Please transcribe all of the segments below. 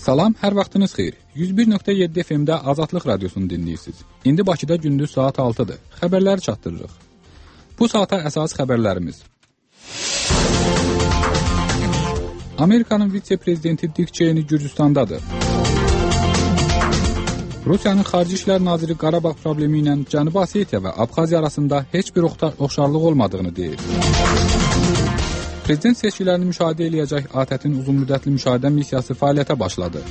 Salam, hər vaxtınız xeyir. 101.7 FM-də Azadlıq Radiosunu dinləyirsiniz. İndi Bakıda gündüz saat 6-dır. Xəbərləri çatdırırıq. Bu saata əsas xəbərlərimiz. Amerikanın vitse-prezidenti Dick Cheney Gürcüstandadır. Rusiyanın Xarici İşlər Naziri Qarabağ problemi ilə Cənubi Osetiya və Abxaziya arasında heç bir oxşarlıq olmadığını deyir. Prezident seçkilərini müşahidə eləyəcək ATƏT-in uzunmüddətli müşahidə missiyası fəaliyyətə başladı.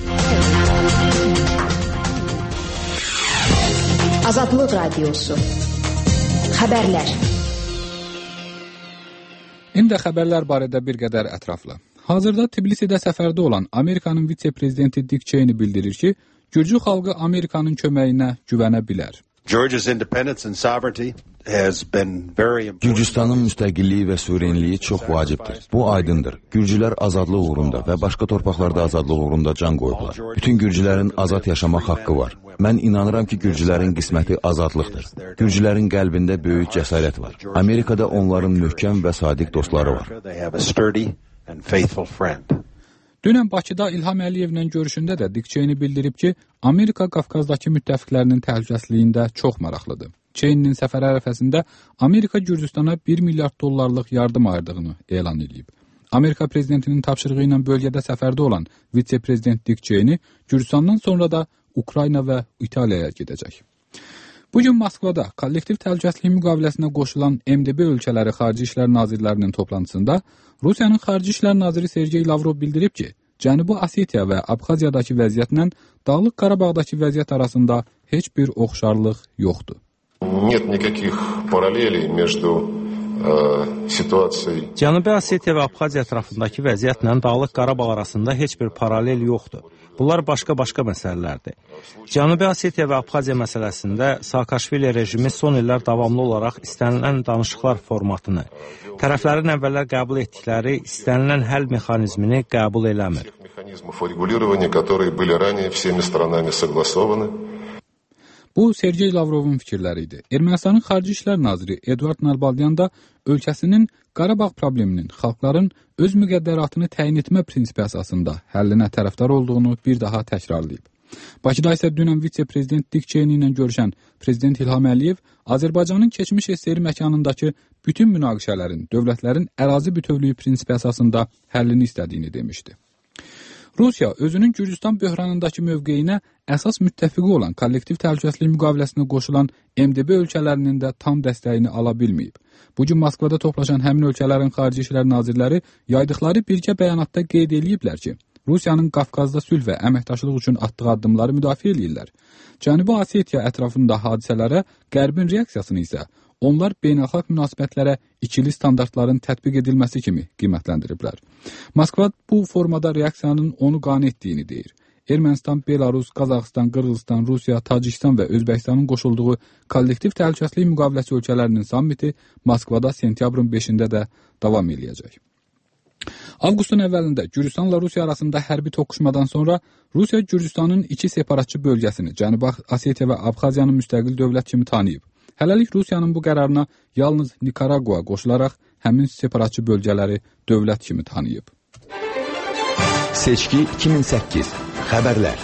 Azadlıq Radiosu. Xəbərlər. İndi xəbərlər barədə bir qədər ətraflı. Hazırda Tbilisidə səfərdə olan Amerikanın vitse-prezidenti Dick Cheney bildirir ki, Gürcü xalqı Amerikanın köməyinə güvənə bilər. Gürcüstanın müstəqilliyi və suverenliyi çox vacibdir. Bu aydındır. Gürcülər azadlıq uğrunda və başqa torpaqlarda azadlıq uğrunda can qoyublar. Bütün Gürcülərin azad yaşamaq haqqı var. Mən inanıram ki, Gürcülərin qisməti azadlıqdır. Gürcülərin qəlbində böyük cəsarət var. Amerikada onların möhkəm və sadiq dostları var. Dünən Bakıda İlham Əliyevlə görüşündə də Dick Cheney bildirib ki, Amerika Qafqazdakı müttəfiqlərinin təhlükəsizliyində çox maraqlıdır. Cheney'nin səfər ərəfəsində Amerika Gürcüstana 1 milyard dollarlıq yardım ayırdığını elan edib. Amerika prezidentinin tapşırığı ilə bölgədə səfərdə olan vitse-prezident Dick Cheney Gürcüstandan sonra da Ukrayna və İtaliyaya gedəcək. Bugün Moskvada kollektiv təhlükəsizlik müqaviləsinə qoşulan MDB ölkələri Xarici İşlər Nazirlərinin toplantısında Rusiyanın Xarici İşlər Naziri Sergey Lavrov bildirib ki, Cənubi Osetiya və Abxaziyadakı vəziyyətlə Dağlıq Qarabağdakı vəziyyət arasında heç bir oxşarlıq yoxdur. Cənubi Osetiya və Abxaziya ətrafındakı vəziyyətlə Dağlıq Qarabağ arasında heç bir paralel yoxdur. Bunlar başqa-başqa məsələlərdir. Cənubi Osetiya və Abxaziya məsələsində Saakashvili rejimi son illər davamlı olaraq istənilən danışıqlar formatını, tərəflərin əvvəllər qəbul etdikləri istənilən həll mexanizmini qəbul eləmir. Bu, Sergey Lavrovun fikirləri idi. Ermənistanın Xarici İşlər Naziri Eduard Nalbandyan da ölkəsinin Qarabağ probleminin xalqların öz müqəddəratını təyin etmə prinsipi əsasında həllinə tərəfdar olduğunu bir daha təkrarlayıb. Bakıda isə dünən vitse-prezident Dick Cheney ilə görüşən Prezident İlham Əliyev Azərbaycanın keçmiş SSR məkanındakı bütün münaqişələrin dövlətlərin ərazi bütövlüyü prinsipi əsasında həllini istədiyini demişdi. Rusiya özünün Gürcüstan böhranındakı mövqeyinə əsas müttəfiqi olan kollektiv təhlükəsizlik müqaviləsinə qoşulan MDB ölkələrinin də tam dəstəyini ala bilməyib. Bugün Moskvada toplaşan həmin ölkələrin Xarici İşlər Nazirləri yaydıqları birgə bəyanatda qeyd ediblər ki, Rusiyanın Qafqazda sülh və əməkdaşlıq üçün atdığı addımları müdafiə edirlər. Cənubi Osetiya ətrafında hadisələrə Qərbin reaksiyasını isə onlar beynəlxalq münasibətlərə ikili standartların tətbiq edilməsi kimi qiymətləndiriblər. Moskva bu formada reaksiyanın onu qane etdiyini deyir. Ermənistan, Belarus, Qazaxıstan, Qırğızstan, Rusiya, Tacikistan və Özbəkistanın qoşulduğu kollektiv təhlükəsizlik müqaviləsi ölkələrinin sammiti Moskvada sentyabrın 5-də də davam edəcək. Avqustun əvvəlində Gürcüstanla Rusiya arasında hərbi toqquşmadan sonra Rusiya Gürcüstanın iki separatçı bölgəsini, Cənubi Osetiya və Abxaziyanı müstəqil dövlət kimi tanıyıb. Hələlik Rusiyanın bu qərarına yalnız Nikaragua qoşularaq həmin separatçı bölgələri dövlət kimi tanıyıb. Seçki 2008. Xəbərlər.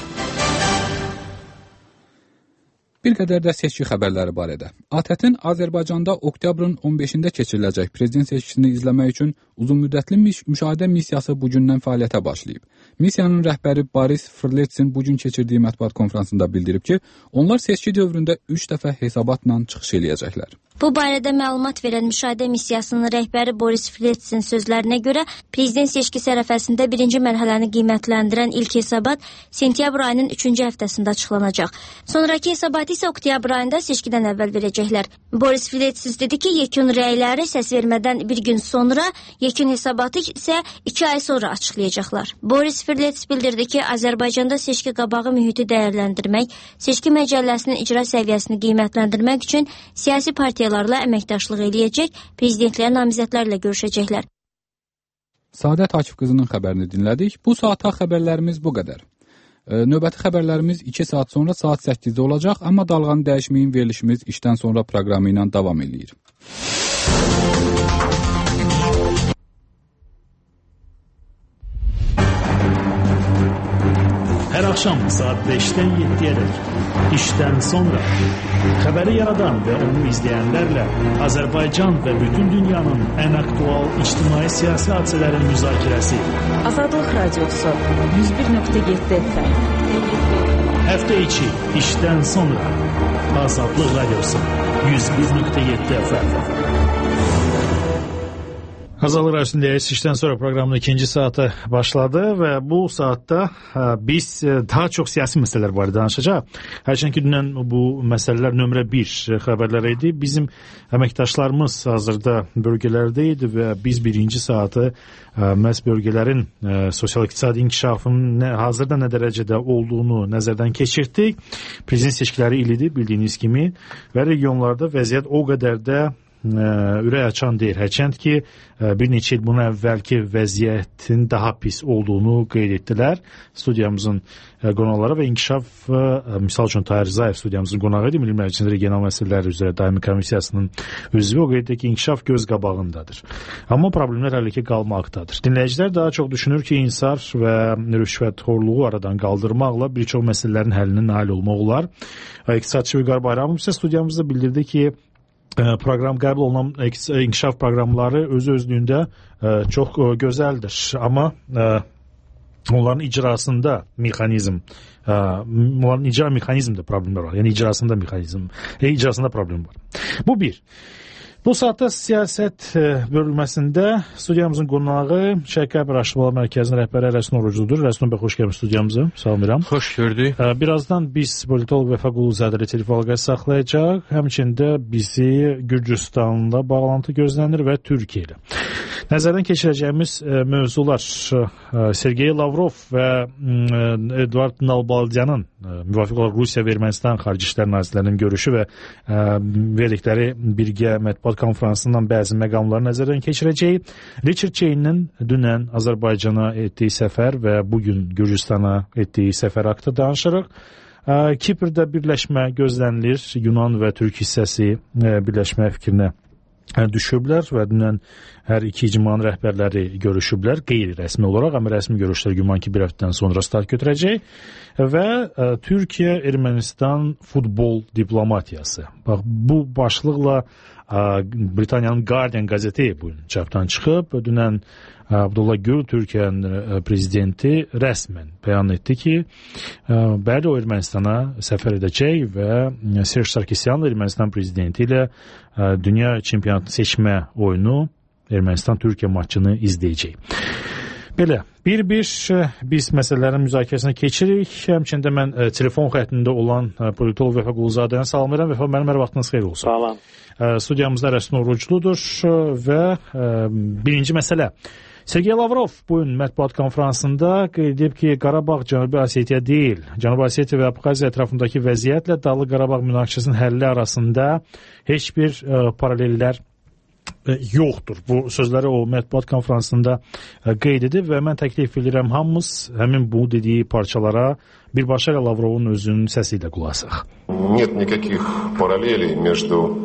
Bir qədər də seçki xəbərləri barədə. ATƏT-in Azərbaycanda oktyabrın 15-də keçiriləcək prezident seçkisini izləmək üçün uzunmüddətli müşahidə missiyası bugündən fəaliyyətə başlayıb. Missiyanın rəhbəri Boris Frletsin bugün keçirdiyi mətbuat konfransında bildirib ki, onlar seçki dövründə 3 dəfə hesabatla çıxış eləyəcəklər. Bu barədə məlumat verən müşahidə missiyasının rəhbəri Boris Frletsin sözlərinə görə, prezident seçkisi ərəfəsində birinci mərhələni qiymətləndirən ilk hesabat sentyabr ayının 3-cü həftəsində açıqlanacaq. Sonraki hesabatı isə oktyabr ayında seçkidən əvvəl verəcəklər. Boris Frletsin dedi ki, yekun rəyləri səs vermədən bir gün sonra, yekun hesabatı isə 2 ay sonra açıqlayacaqlar. Boris Frletsin bildirdi ki, Azərbaycanda seçki qabağı mühiti dəyərləndirmək, seçki məcəlləsinin icra səviyyəsini qiymətləndirmək üçün siyasi partiyalarla əməkdaşlıq eləyəcək, prezidentliyə namizədlərlə görüşəcəklər. Saadət Akif qızının xəbərini dinlədik. Bu saata xəbərlərimiz bu qədər. Növbəti xəbərlərimiz 2 saat sonra saat 8-də olacaq, amma dalğanı dəyişməyin verilişimiz işdən sonra proqramı ilə davam edir. Hər axşam saat 5-dən 7-yə dək işdən sonra xəbəri yaradan və onu izləyənlərlə Azərbaycan və bütün dünyanın ən aktual ictimai-siyasi hadisələrin müzakirəsi. Azadlıq Radiosu 101.7 FM. Həftə içi işdən sonra Azadlıq Radiosu 101.7 FM. Azadlıq Radiosu'ndayız. İşten sonra programın ikinci saati başladı ve bu saatte biz daha çok siyasi meseleler var danışacağız. Her şeyin ki dünden bu meseleler nömrə 1 haberleriydi. Bizim emektaşlarımız hazırda bölgelerdeydi ve biz birinci saati məhz bölgelerin sosyal-iqtisadi inkişafının hazırda ne derecede olduğunu nəzərdən keçirdik. Prezident seçkiləri ilidir bildiğiniz kimi ve regionlarda vəziyyət o qədər də ürək açan deyil. Hərçənd ki, bir neçə il buna əvvəlki vəziyyətin daha pis olduğunu qeyd etdilər. Studiyamızın qonaqları və inkişaf, misal üçün Tahir Rzayev studiyamızın qonağı idi. Milli Məclisin regional məsələlər üzrə daimi komissiyasının üzvü o qeyd etdi ki, inkişaf göz qabağındadır. Amma problemlər hələ ki qalmaqdadır. Dinləyicilər daha çox düşünür ki, insar və rüşvətxorluğu aradan qaldırmaqla bir çox məsələlərin həllinin nail olmaq olar. İqtisadçı Vüqar Bayramov isə studiyamızda bildirdi ki, proqram qəbul olunan inkişaf proqramları özü-özlüyündə çox gözəldir. Amma onların icrasında onların icra mexanizmində problemlər var. Yəni icrasında problem var. Bu bir. Bu saatda siyasət bölməsində studiyamızın qonağı Şərqi Araşdırmalar Mərkəzinin rəhbəri Rəsun Orucludur. Rəsun bəy, xoş gəlmiş studiyamıza. Salamlayıram. Xoş gördük. Birazdan biz politoloq Vəfa Quluzadə ilə telefon əlaqəsi saxlayacaq. Həmçində bizi Gürcüstanla bağlantı gözlənir və Türkiyə ilə. Nəzərdən keçirəcəyimiz mövzular Sergey Lavrov və Eduard Nalbaldyanın müvafiq olaraq Rusiya və Ermənistan Xarici İşlər Nazirlərinin görüşü və verdikləri birgə mətbuat konferansından bəzi məqamları nəzərdən keçirəcək. Richard Cheney'nin dünən Azərbaycana etdiyi səfər və bugün Gürcüstana etdiyi səfər haqqında danışırıq. Kiprdə birləşmə gözlənilir. Yunan və Türk hissəsi birləşmə fikrinə düşüblər və dünən hər iki icmanın rəhbərləri görüşüblər qeyri-rəsmi olaraq, amma rəsmi görüşlər güman ki bir həftədən sonra start götürəcək və Türkiyə-Ermənistan futbol diplomatiyası. Bax, bu başlıqla Britaniyanın Guardian qəzeti bugün çapdan çıxıb. Dünən Abdullah Gül, Türkiyənin prezidenti rəsmən bəyan etdi ki, bəli o Ermənistana səfər edəcək və Serj Sarkisyan Ermənistan prezidenti ilə dünya çempionatı seçmə oyunu Ermənistan-Türkiyə maçını izləyəcək. Belə, bir-bir biz məsələlərin müzakirəsinə keçirik. Həmçində mən telefon xəttində olan politoloq Vəfa Quluzadəni salamlayıram. Vəfa, mənim hər vaxtınız xeyir olsun. Salam. Studiyamızda Rəsun Orucludur və birinci məsələ. Sergey Lavrov bugün mətbuat konferansında qeyd edib ki, Qarabağ Cənubi Osetiya deyil. Cənubi Osetiya və Abxaziya ətrafındakı vəziyyətlə Dağlıq Qarabağ münaqişəsinin həlli arasında heç bir paralellər yoxdur. Bu sözləri o mətbuat konferansında qeyd edib və mən təklif edirəm hamımız həmin bu dediyi parçalara birbaşa ilə Lavrovun özünün səsi ilə qulaq asaq. Нет никаких параллелей между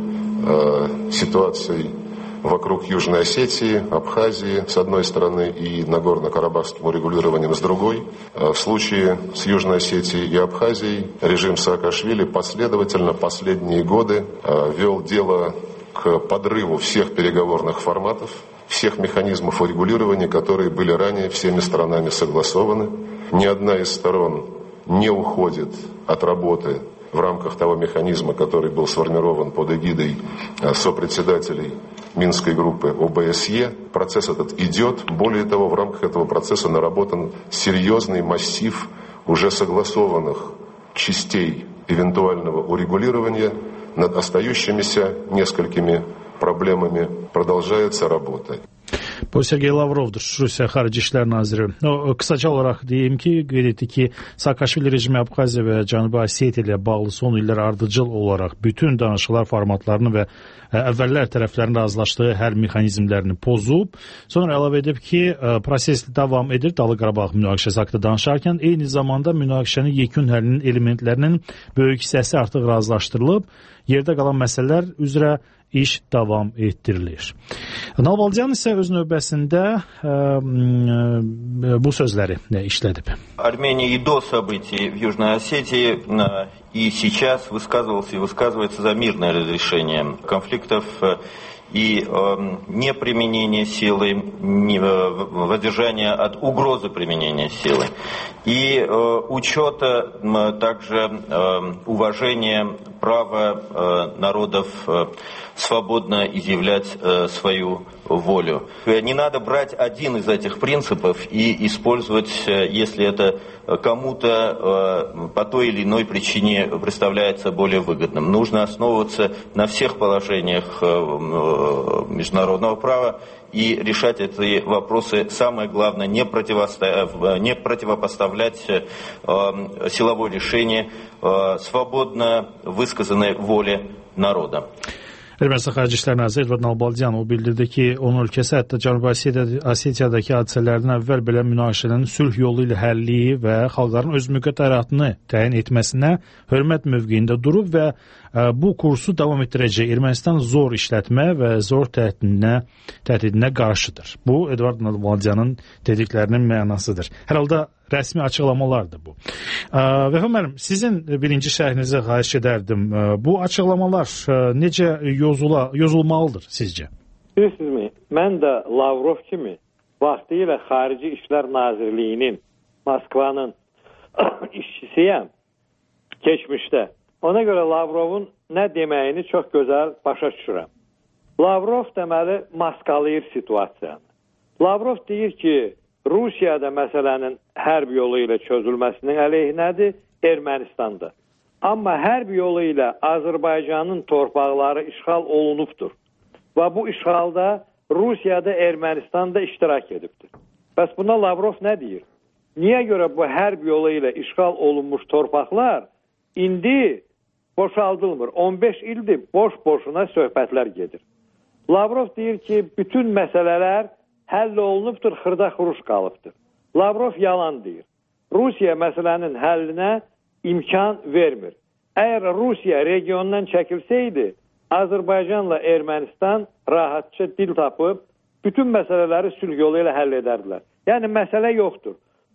ситуацией вокруг Южной Осетии, Абхазии с одной стороны и Нагорно-Карабахским урегулированием с другой. В случае с Южной Осетией и Абхазией режим Саакашвили последовательно последние годы вел дело к подрыву всех переговорных форматов, всех механизмов урегулирования, которые были ранее всеми сторонами согласованы. Ни одна из сторон не уходит от работы в рамках того механизма, который был сформирован под эгидой сопредседателей Минской группы ОБСЕ. Процесс этот идет. Более того, в рамках этого процесса наработан серьезный массив уже согласованных частей эвентуального урегулирования. Над остающимися несколькими проблемами продолжается работа. Bu Sergey Lavrovdur, Rusiya Xarici İşlər Naziri. Qısaca olaraq deyim ki, qeyd etdi ki, Saakashvili rejimi Abxaziya və Cənubi Osetiya ilə bağlı son illər ardıcıl olaraq bütün danışıqlar formatlarını və əvvəllər tərəflərin razılaşdığı hər mexanizmlərini pozub. Sonra əlavə edib ki, proses davam edir Dağlıq Qarabağ münaqişəsi haqqında danışarkən, eyni zamanda münaqişənin yekun həllinin elementlərinin böyük hissəsi artıq razılaşdırılıb. Yerdə qalan məsələlər üzrə iş davam etdirilir. Nalbaldyan isə öz növbəsində bu sözləri işlədib. Армения и до событий в Южной Осетии и сейчас высказывался и высказывается за мирное разрешение конфликтов и неприменение силы, воздержание от угрозы применения силы и учета также уважения права народов свободно изъявлять свою волю. Не надо брать один из этих принципов и использовать, если это кому-то по той или иной причине представляется более выгодным. Нужно основываться на всех положениях международного права и решать эти вопросы. Самое главное, не противопоставлять силовое решение свободно высказанной воле народа. Ermənistan Xarici İşlər Naziri Edvard Nalbaldyan o bildirdi ki, onun ölkəsi hətta Cənubi Osetiyadakı hadisələrdən əvvəl belə münaqişələrin sülh yolu ilə həlli və xalqların öz müqəddəratını təyin etməsinə hörmət mövqeyində durub və bu kursu davam etdirəcək. Ermənistan zor işlətmə və zor təhdidinə qarşıdır. Bu, Edvard Nalbaldyanın dediklərinin mənasıdır. Hər halda rəsmi açıqlamalardır bu. Vəfa müəllim, sizin birinci şərhinizə xahiş edərdim. Bu açıqlamalar necə yozulmalıdır sizcə? Bilirsizmi, mən də Lavrov kimi vaxtilə Xarici İşlər Nazirliyinin, Moskvanın işçisiyəm keçmişdə. Ona görə Lavrovun nə deməyini çox gözəl başa düşürəm. Lavrov deməli maskalayır situasiyanı. Lavrov deyir ki, Rusiyada məsələnin hərb yolu ilə çözülməsinin əleyhinədir, Ermənistanda. Amma hərb yolu ilə Azərbaycanın torpaqları işğal olunubdur. Və bu işğalda Rusiyada, Ermənistanda iştirak edibdir. Bəs buna Lavrov nə deyir? Niyə görə bu hərb yolu ilə işğal olunmuş torpaqlar indi boşaldılmır? 15 ildir boş-boşuna söhbətlər gedir. Lavrov deyir ki, bütün məsələlər həll olunubdur, xırda-xuruş qalıbdır. Lavrov yalan deyir. Rusiya məsələnin həllinə imkan vermir. Əgər Rusiya regiondan çəkilsəydi, Azərbaycanla Ermənistan rahatça dil tapıb, bütün məsələləri sülh yolu ilə həll edərdilər. Yəni, məsələ yoxdur.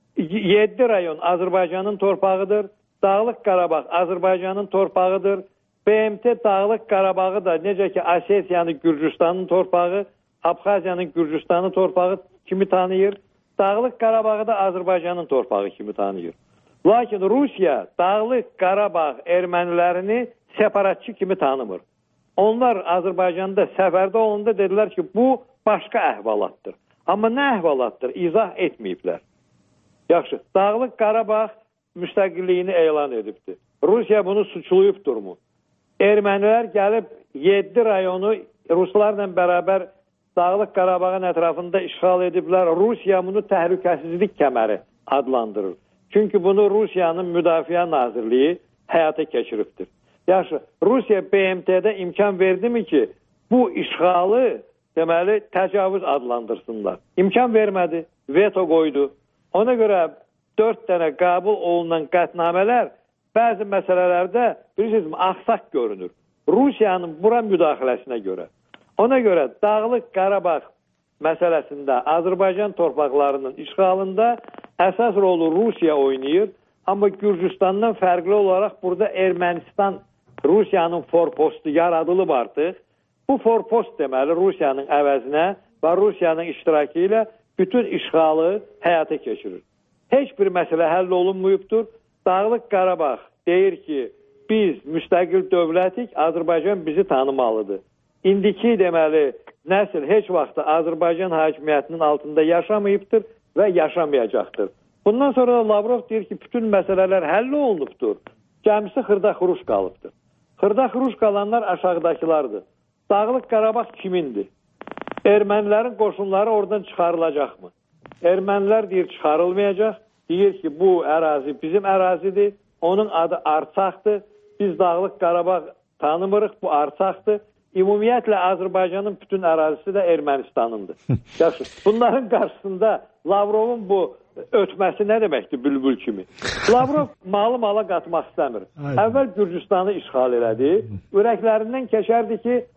7 rayon Azərbaycanın torpağıdır, Dağlıq Qarabağ Azərbaycanın torpağıdır, BMT Dağlıq Qarabağı da necə ki Osetiyanı Gürcüstanın torpağı, Abxaziyanın Gürcüstanı torpağı kimi tanıyır, Dağlıq Qarabağı da Azərbaycanın torpağı kimi tanıyır. Lakin Rusiya Dağlıq Qarabağ ermənilərini separatçı kimi tanımır. Onlar Azərbaycanda səfərdə olanda dedilər ki, bu başqa əhvalatdır. Amma nə əhvalatdır? İzah etməyiblər. Yaxşı, Dağlıq Qarabağ müstəqilliyini elan edibdir. Rusiya bunu suçlayıbdırmı? Ermənilər gəlib 7 rayonu Ruslarla bərabər Dağlıq Qarabağın ətrafında işğal ediblər. Rusiya bunu təhlükəsizlik kəməri adlandırır. Çünki bunu Rusiyanın Müdafiə Nazirliyi həyata keçiribdir. Yaxşı, Rusiya BMT-də imkan verdimi ki, bu işğalı deməli təcavüz adlandırsınlar. İmkan vermədi, veto qoydu. Ona görə 4 dənə qəbul olunan qətnamələr bəzi məsələlərdə bilirsiniz, axsaq görünür. Rusiyanın bura müdaxiləsinə görə. Ona görə Dağlıq Qarabağ məsələsində Azərbaycan torpaqlarının işğalında əsas rolu Rusiya oynayır. Amma Gürcüstandan fərqli olaraq burada Ermənistan Rusiyanın forpostu yaradılıb artıq. Bu forpost deməli Rusiyanın əvəzinə və Rusiyanın iştirakı ilə bütün işğalı həyata keçirir. Heç bir məsələ həll olunmuyubdur. Dağlıq Qarabağ deyir ki, biz müstəqil dövlətik, Azərbaycan bizi tanımalıdır. İndiki deməli nəsil heç vaxt Azərbaycan hakimiyyətinin altında yaşamayıbdır və yaşamayacaqdır. Bundan sonra da Lavrov deyir ki, bütün məsələlər həll olunubdur. Cəmisi xırda-xuruş qalıbdır. Xırda-xuruş qalanlar aşağıdakılardır. Dağlıq Qarabağ kimindir? Ermənilərin qoşunları oradan çıxarılacaqmı? Ermənilər deyir çıxarılmayacaq. Deyir ki, bu ərazi bizim ərazidir. Onun adı Artsaqdır. Biz Dağlıq Qarabağ tanımırıq, bu Artsaqdır. Ümumiyyətlə Azərbaycanın bütün ərazisi də Ermənistanındır. Yaxşı, bunların qarşısında Lavrovun bu ötməsi nə deməkdir bülbül kimi? Lavrov malı mala qatmaq istəmir. Əvvəl Gürcüstanı işğal elədi. Ürəklərindən keçərdi ki,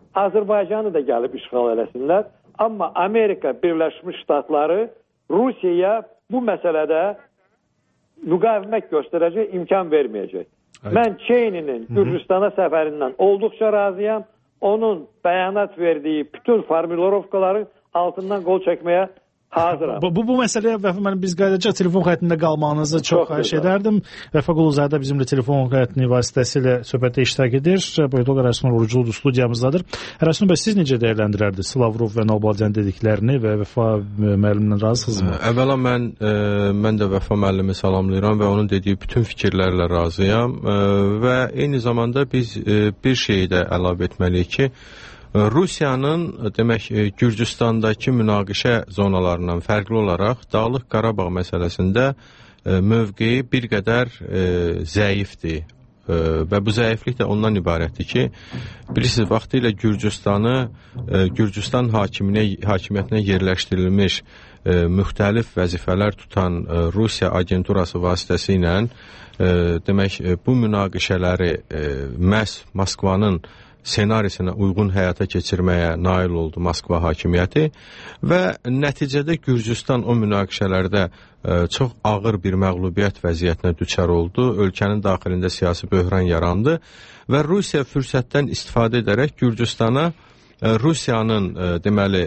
Azərbaycanı da gəlib işğal eləsinlər. Amma Amerika Birləşmiş Ştatları Rusiyaya bu məsələdə müqavimət göstərəcək, imkan verməyəcək. Evet. Mən Çeyninin Gürcüstana səfərindən olduqca razıyam. Onun bəyanat verdiyi bütün formulovkaların altından qol çəkməyə hazıram. Bu məsələyə Vəfa müəllim biz qayıdacaq, telefon xəttində qalmağınızı çox xahiş edərdim. Vəfa Quluzadə bizimlə telefon xəttini vasitəsilə söhbətdə iştirak edir. Politoloq Ərəsnur Orucludur studiyamızdadır. Ərəsnur bəy, siz necə dəyərləndirirdiniz Lavrov və Nalbandyan dediklərini və Vəfa müəllimlə razısınızmı? Əvvəla mən də Vəfa müəllimi salamlayıram və onun dediyi bütün fikirlərlə razıyam və eyni zamanda biz bir şeyi də əlavə etməliyik ki, Rusiyanın demək Gürcüstandakı münaqişə zonalarından fərqli olaraq Dağlıq Qarabağ məsələsində mövqeyi bir qədər zəifdir və bu zəiflik də ondan ibarətdir ki, bilirsiniz, vaxtilə Gürcüstan hakimiyyətinə yerləşdirilmiş müxtəlif vəzifələr tutan Rusiya agenturası vasitəsilə demək bu münaqişələri məhz Moskvanın senarisinə uyğun həyata keçirməyə nail oldu Moskva hakimiyyəti və nəticədə Gürcüstan o münaqişələrdə çox ağır bir məğlubiyyət vəziyyətinə düçar oldu. Ölkənin daxilində siyasi böhran yarandı və Rusiya fürsətdən istifadə edərək Gürcüstana Rusiyanın deməli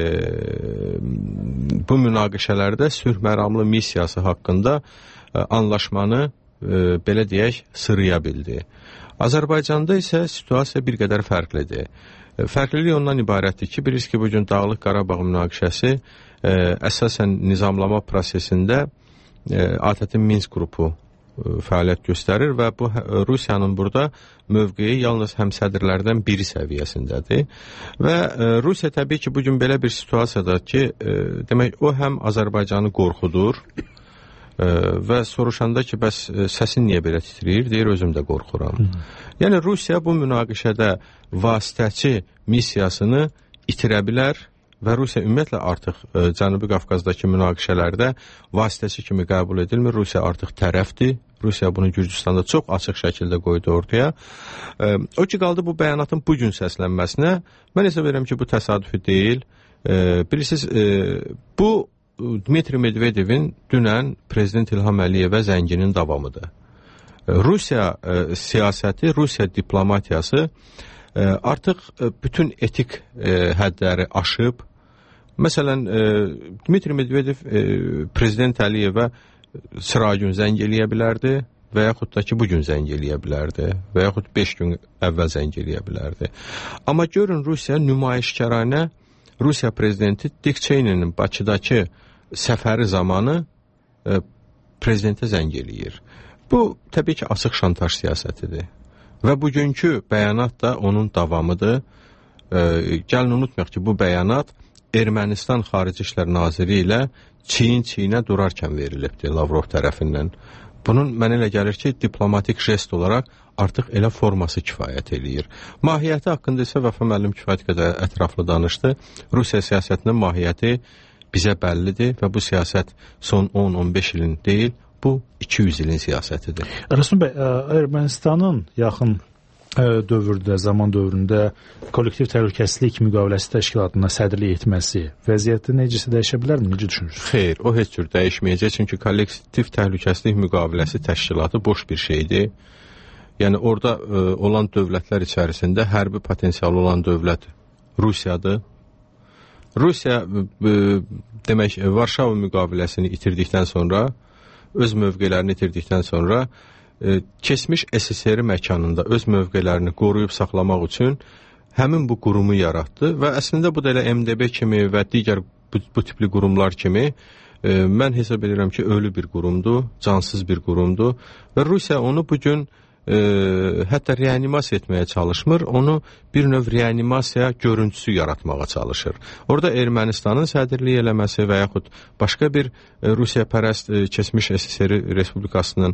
bu münaqişələrdə sülh məramlı missiyası haqqında anlaşmanı belə deyək sırıya bildi. Azərbaycanda isə situasiya bir qədər fərqlidir. Fərqlilik ondan ibarətdir ki, bilirsiniz ki, bugün Dağlıq Qarabağ münaqişəsi əsasən nizamlama prosesində ATƏT-in Minsk qrupu fəaliyyət göstərir və bu Rusiyanın burada mövqeyi yalnız həmsədrlərdən biri səviyyəsindədir. Və Rusiya təbii ki, bugün belə bir situasiyadadır ki, demək o həm Azərbaycanı qorxudur və soruşanda ki, bəs səsin niyə belə titriyir, deyir, özüm də qorxuram. Yəni, Rusiya bu münaqişədə vasitəçi missiyasını itirə bilər və Rusiya ümumiyyətlə artıq Cənubi Qafqazdakı münaqişələrdə vasitəçi kimi qəbul edilmir. Rusiya artıq tərəfdir. Rusiya bunu Gürcüstanda çox açıq şəkildə qoydu ortaya. O ki, qaldı bu bəyanatın bugün səslənməsinə. Mən hesab edirəm ki, bu təsadüfi deyil. Bilirsiniz, bu Dmitri Medvedevin dünən Prezident İlham Əliyevə zənginin davamıdır. Rusiya siyasəti, Rusiya diplomatiyası artıq bütün etik hədləri aşıb. Məsələn, Dmitri Medvedev Prezident Əliyevə sıra gün zəng eləyə bilərdi və yaxud da ki, bugün zəng eləyə bilərdi və yaxud 5 gün əvvəl zəng eləyə bilərdi. Amma görün, Rusiya nümayişkaranə Rusiya prezidenti Dick Cheney'nin Bakıdakı səfəri zamanı prezidentə zəng eləyir. Bu, təbii ki, açıq şantaj siyasətidir. Və bugünkü bəyanat da onun davamıdır. Gəlin unutmayaq ki, bu bəyanat Ermənistan Xarici İşlər Naziri ilə çiyin-çiyinə durarkən verilibdir Lavrov tərəfindən. Bunun mənə elə gəlir ki, diplomatik jest olaraq artıq elə forması kifayət eləyir. Mahiyyəti haqqında isə Vəfa müəllim kifayət qədər ətraflı danışdı. Rusiya siyasətinin mahiyyəti bizə bəllidir və bu siyasət son 10-15 ilin deyil, bu 200 ilin siyasətidir. Rəsul bəy, Ermənistanın yaxın dövrdə, zaman dövründə kollektiv təhlükəsizlik müqaviləsi təşkilatına sədrlik etməsi vəziyyəti necəsə dəyişə bilərmi? Necə düşünürsünüz? Xeyr, o heç cür dəyişməyəcək, çünki kollektiv təhlükəsizlik müqaviləsi təşkilatı boş bir şeydir. Yəni, orada olan dövlətlər içərisində hərbi potensialı olan dövlət Rusiyadır. Rusiya, demək, Varşava müqaviləsini itirdikdən sonra, öz mövqelərini itirdikdən sonra, keçmiş SSR məkanında öz mövqelərini qoruyub saxlamaq üçün həmin bu qurumu yaratdı və əslində bu da elə MDB kimi və digər bu tipli qurumlar kimi mən hesab edirəm ki, ölü bir qurumdur, cansız bir qurumdur və Rusiya onu bugün hətta reanimasiya etməyə çalışmır, onu bir növ reanimasiya görüntüsü yaratmağa çalışır. Orada Ermənistanın sədrlik eləməsi və yaxud başqa bir Rusiya pərəst keçmiş SSR Respublikasının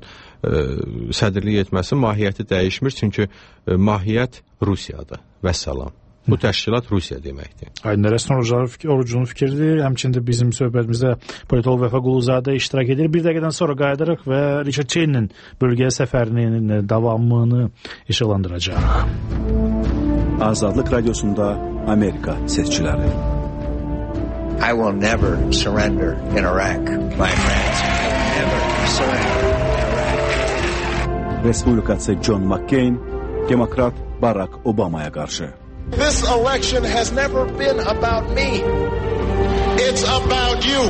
sədrlik etməsi mahiyyəti dəyişmir, çünki mahiyyət Rusiyadır. Vəssalam. Bu təşkilat Rusiya deməkdir. Aydın, Ərəsnur Orucunun fikridir. Həmçində bizim söhbətimizdə politoloq Vəfa Quluzadə iştirak edir. Bir dəqiqədən sonra qayıdarıq və Richard Cheney'nin bölgəyə səfərinin davamını işıqlandıracaq. Azadlıq Radiosunda Amerika seçkiləri. I will never surrender in Iraq, my friends. I will never surrender in Iraq. Respublikaçı John McCain, Demokrat Barack Obama'ya qarşı. This election has never been about me. It's about you.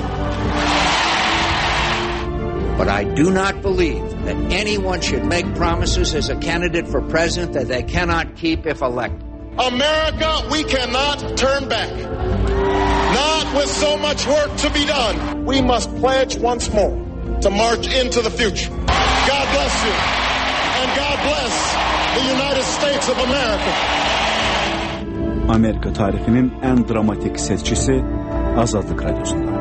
But I do not believe that anyone should make promises as a candidate for president that they cannot keep if elected. America, we cannot turn back. Not with so much work to be done. We must pledge once more to march into the future. God bless you. And God bless the United States of America. Amerika tarixinin ən dramatik seçkisi Azadlıq Radiosunda.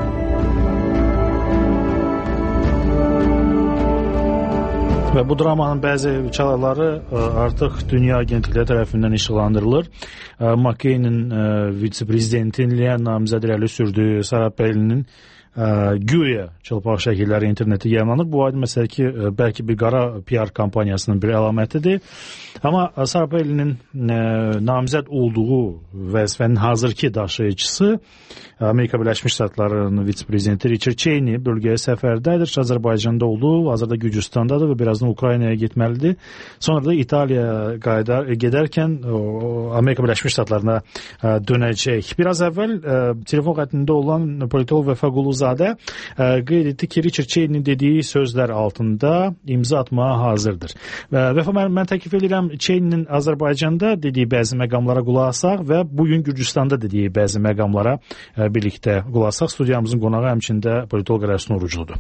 Və bu dramanın bəzi çalarları artıq dünya agentlikləri tərəfindən işıqlandırılır. McCain-in vitse-prezidentinliyə namizəd irəli sürdüyü Sarapelinin güya çılpaq şəkilləri internetdə yayımlanır. Bu aydın məsələ ki, bəlkə bir qara PR kampaniyasının bir əlamətidir. Amma Sarapelinin namizəd olduğu vəzifənin hazırki daşıyıcısı Amerika Birləşmiş Ştatlarının vitse-prezidenti Richard Cheney bölgəyə səfərdədir. Azərbaycanda oldu, hazırda Gürcüstandadır və birazdan Ukraynaya getməlidir. Sonra da İtaliyaya gedərkən Amerika Birləşmiş Ştatlarına dönəcək. Biraz əvvəl telefon xəttində olan politolog Vəfa Quluzadə qeyd etdi ki, Richard Cheney'nin dediyi sözlər altında imza atmağa hazırdır. Vəfa, mən təklif edirəm Cheney'nin Azərbaycanda dediyi bəzi məqamlara qulaq asaq və bugün Gürcüstanda dediyi bəzi məqamlara birlikdə qulaq asaq. Studiyamızın qonağı həmçində politolog Rəsul Orucludur.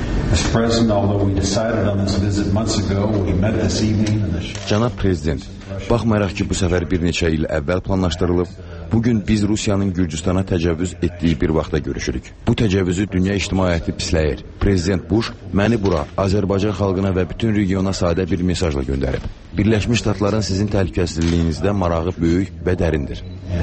Cənab Prezident, baxmayaraq ki, bu səfər bir neçə il əvvəl planlaşdırılıb, bugün biz Rusiyanın Gürcüstana təcavüz etdiyi bir vaxtda görüşürük. Bu təcavüzü dünya ictimaiyyəti pisləyir. Prezident Bush məni bura, Azərbaycan xalqına və bütün regiona sadə bir mesajla göndərib. Birləşmiş Ştatların sizin təhlükəsizliyinizdə marağı böyük və dərindir.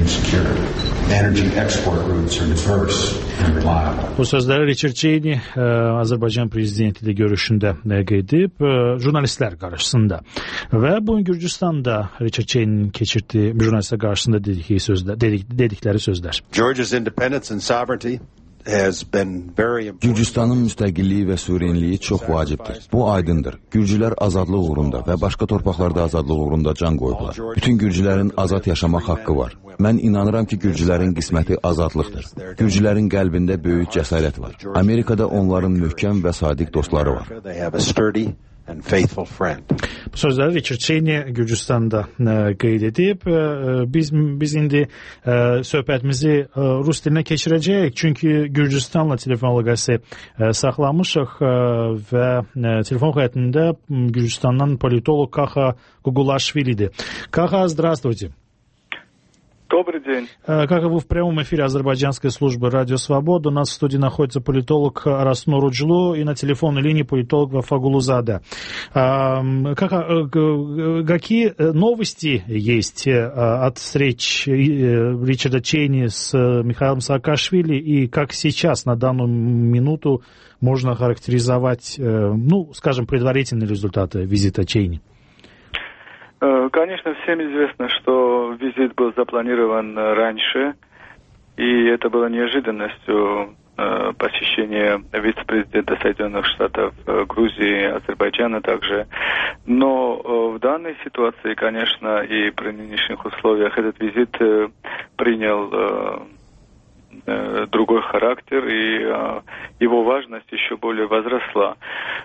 Bu sözləri Richard Cheney Azərbaycan prezidenti də görüşündə qeyd jurnalistlər qarşısında. Və bu gün Gürcüstanda Richard Cheney'nin keçirdiyi jurnalistlər qarşısında dedikləri sözlər. Georgia's independence and sovereignty Gürcüstanın müstəqilliyi və suverenliyi çox vacibdir. Bu aydındır. Gürcülər azadlıq uğrunda və başqa torpaqlarda azadlıq uğrunda can qoyublar. Bütün gürcülərin azad yaşamaq haqqı var. Mən inanıram ki, gürcülərin qisməti azadlıqdır. Gürcülərin qəlbində böyük cəsarət var. Amerikada onların möhkəm və sadiq dostları var. Bu sözləri Richard Cheney Gürcüstanda qeyd edib. Biz indi söhbətimizi rus dilinə keçirəcəyik. Çünki Gürcüstanla telefon əlaqəsi saxlamışıq və telefon xəttində Gürcüstandan politolog Kaxa Qugulaşvilidir. Kaxa, здравствуйте. Добрый день. Как вы в прямом эфире азербайджанской службы «Радио Свобода». У нас в студии находится политолог Раснур Руджлу и на телефонной линии политолог Вафа Гулузаде. Какие новости есть от встреч Ричарда Чейни с Михаилом Саакашвили и как сейчас, на данную минуту, можно характеризовать, скажем, предварительные результаты визита Чейни? Конечно, всем известно, что визит был запланирован раньше, и это было неожиданностью посещения вице-президента Соединенных Штатов Грузии, Азербайджана также. Но в данной ситуации, конечно, и при нынешних условиях этот визит принял другой характер, и его важность еще более возросла.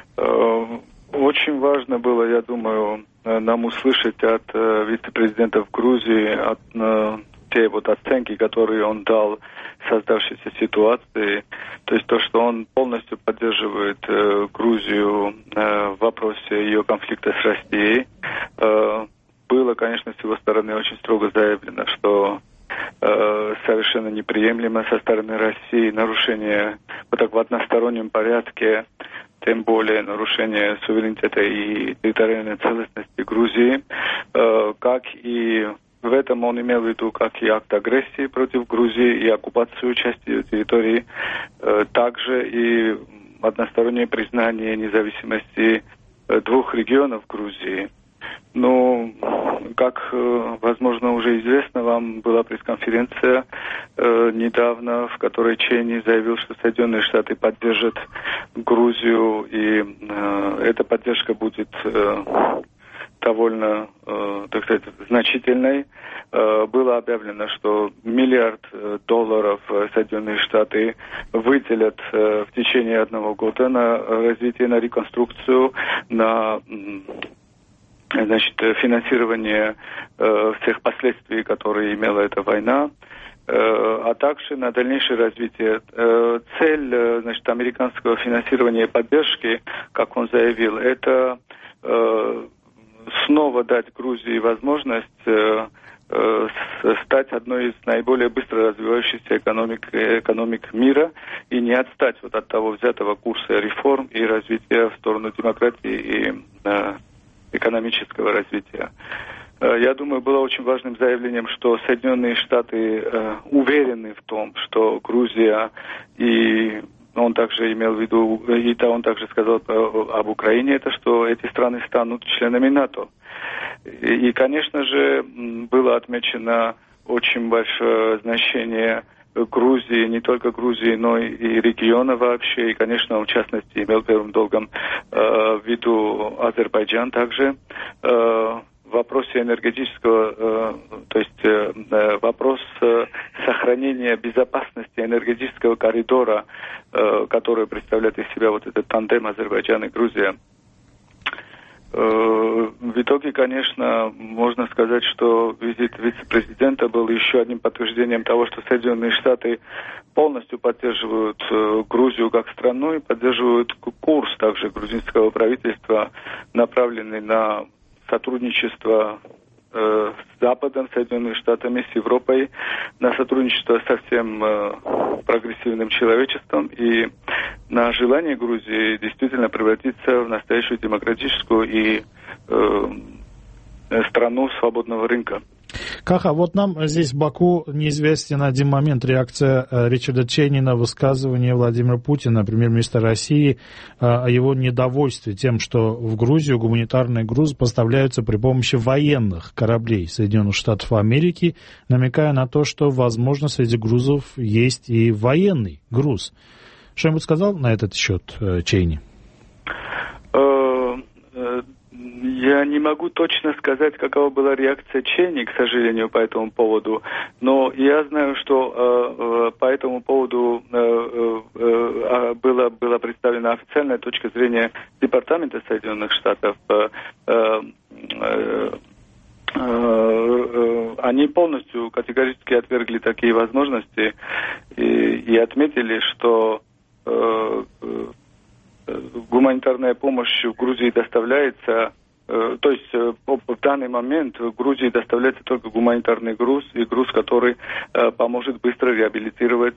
Очень важно было, я думаю, нам услышать от вице-президента в Грузии те оценки, которые он дал создавшейся ситуации, то есть то, что он полностью поддерживает Грузию в вопросе ее конфликта с Россией. Было, конечно, с его стороны очень строго заявлено, что совершенно неприемлемо со стороны России нарушение в одностороннем порядке, тем более нарушение суверенитета и территориальной целостности Грузии, как и в этом он имел в виду как и акт агрессии против Грузии и оккупацию части ее территории, также и одностороннее признание независимости двух регионов Грузии. Ну, как, возможно, уже известно, вам была пресс-конференция недавно, в которой Чейни заявил, что Соединенные Штаты поддержат Грузию, и эта поддержка будет довольно, так сказать, значительной. Было объявлено, что $1 миллиард Соединенные Штаты выделят в течение 1 года на развитие, на реконструкцию, на финансирование всех последствий, которые имела эта война, а также на дальнейшее развитие. Цель, американского финансирования и поддержки, как он заявил, это снова дать Грузии возможность стать одной из наиболее быстро развивающихся экономик мира и не отстать от того взятого курса реформ и развития в сторону демократии и экономического развития. Я думаю, было очень важным заявлением, что Соединенные Штаты уверены в том, что Грузия, и он также имел в виду, и он также сказал об Украине, это что эти страны станут членами НАТО. И, конечно же, было отмечено очень большое значение Грузии, не только Грузии, но и региона вообще. И, конечно, в частности, имел первым долгом в виду Азербайджан также. В вопросе энергетического, то есть вопрос сохранения безопасности энергетического коридора, который представляет из себя вот этот тандем Азербайджан и Грузия. В итоге, конечно, можно сказать, что визит вице-президента был еще одним подтверждением того, что Соединенные Штаты полностью поддерживают Грузию как страну и поддерживают курс также грузинского правительства, направленный на сотрудничество с Западом, Соединенными Штатами, с Европой, на сотрудничество со всем прогрессивным человечеством и на желание Грузии действительно превратиться в настоящую демократическую и страну свободного рынка. Каха, вот нам здесь в Баку неизвестен один момент, реакция Ричарда Чейни на высказывание Владимира Путина, премьер-министра России, о его недовольстве тем, что в Грузию гуманитарные грузы поставляются при помощи военных кораблей Соединенных Штатов Америки, намекая на то, что, возможно, среди грузов есть и военный груз. Что-нибудь сказал на этот счет Чейни? Я не могу точно сказать, какова была реакция Чейни, к сожалению, по этому поводу, но я знаю, что по этому поводу была представлена официальная точка зрения Департамента Соединенных Штатов. Они полностью категорически отвергли такие возможности и отметили, что гуманитарная помощь в Грузии доставляется. То есть в данный момент в Грузии доставляется только гуманитарный груз и груз, который поможет быстро реабилитировать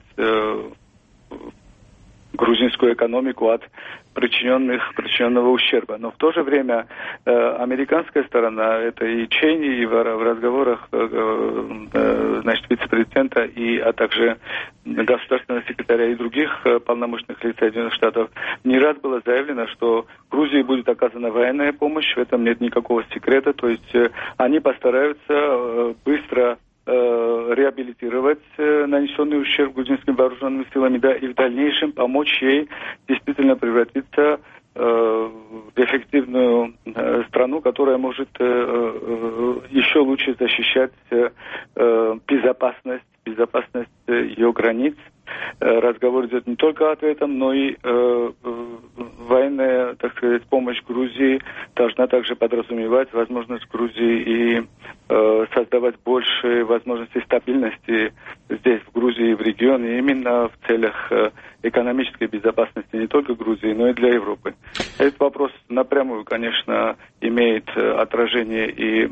грузинскую экономику от причиненного ущерба. Но в то же время американская сторона, это и Чейни, и в разговорах вице-президента, а также государственного секретаря и других полномочных лиц Соединенных Штатов, не раз было заявлено, что Грузии будет оказана военная помощь, в этом нет никакого секрета, то есть они постараются быстро реабилитировать нанесенный ущерб грузинским вооруженным силам, да, и в дальнейшем помочь ей действительно превратиться в эффективную страну, которая может еще лучше защищать безопасность ее границ. Разговор идет не только об этом, но и военная, так сказать, помощь Грузии должна также подразумевать возможность Грузии и создавать больше возможностей стабильности здесь, в Грузии и в регионе, именно в целях экономической безопасности не только Грузии, но и для Европы. Этот вопрос напрямую, конечно, имеет отражение и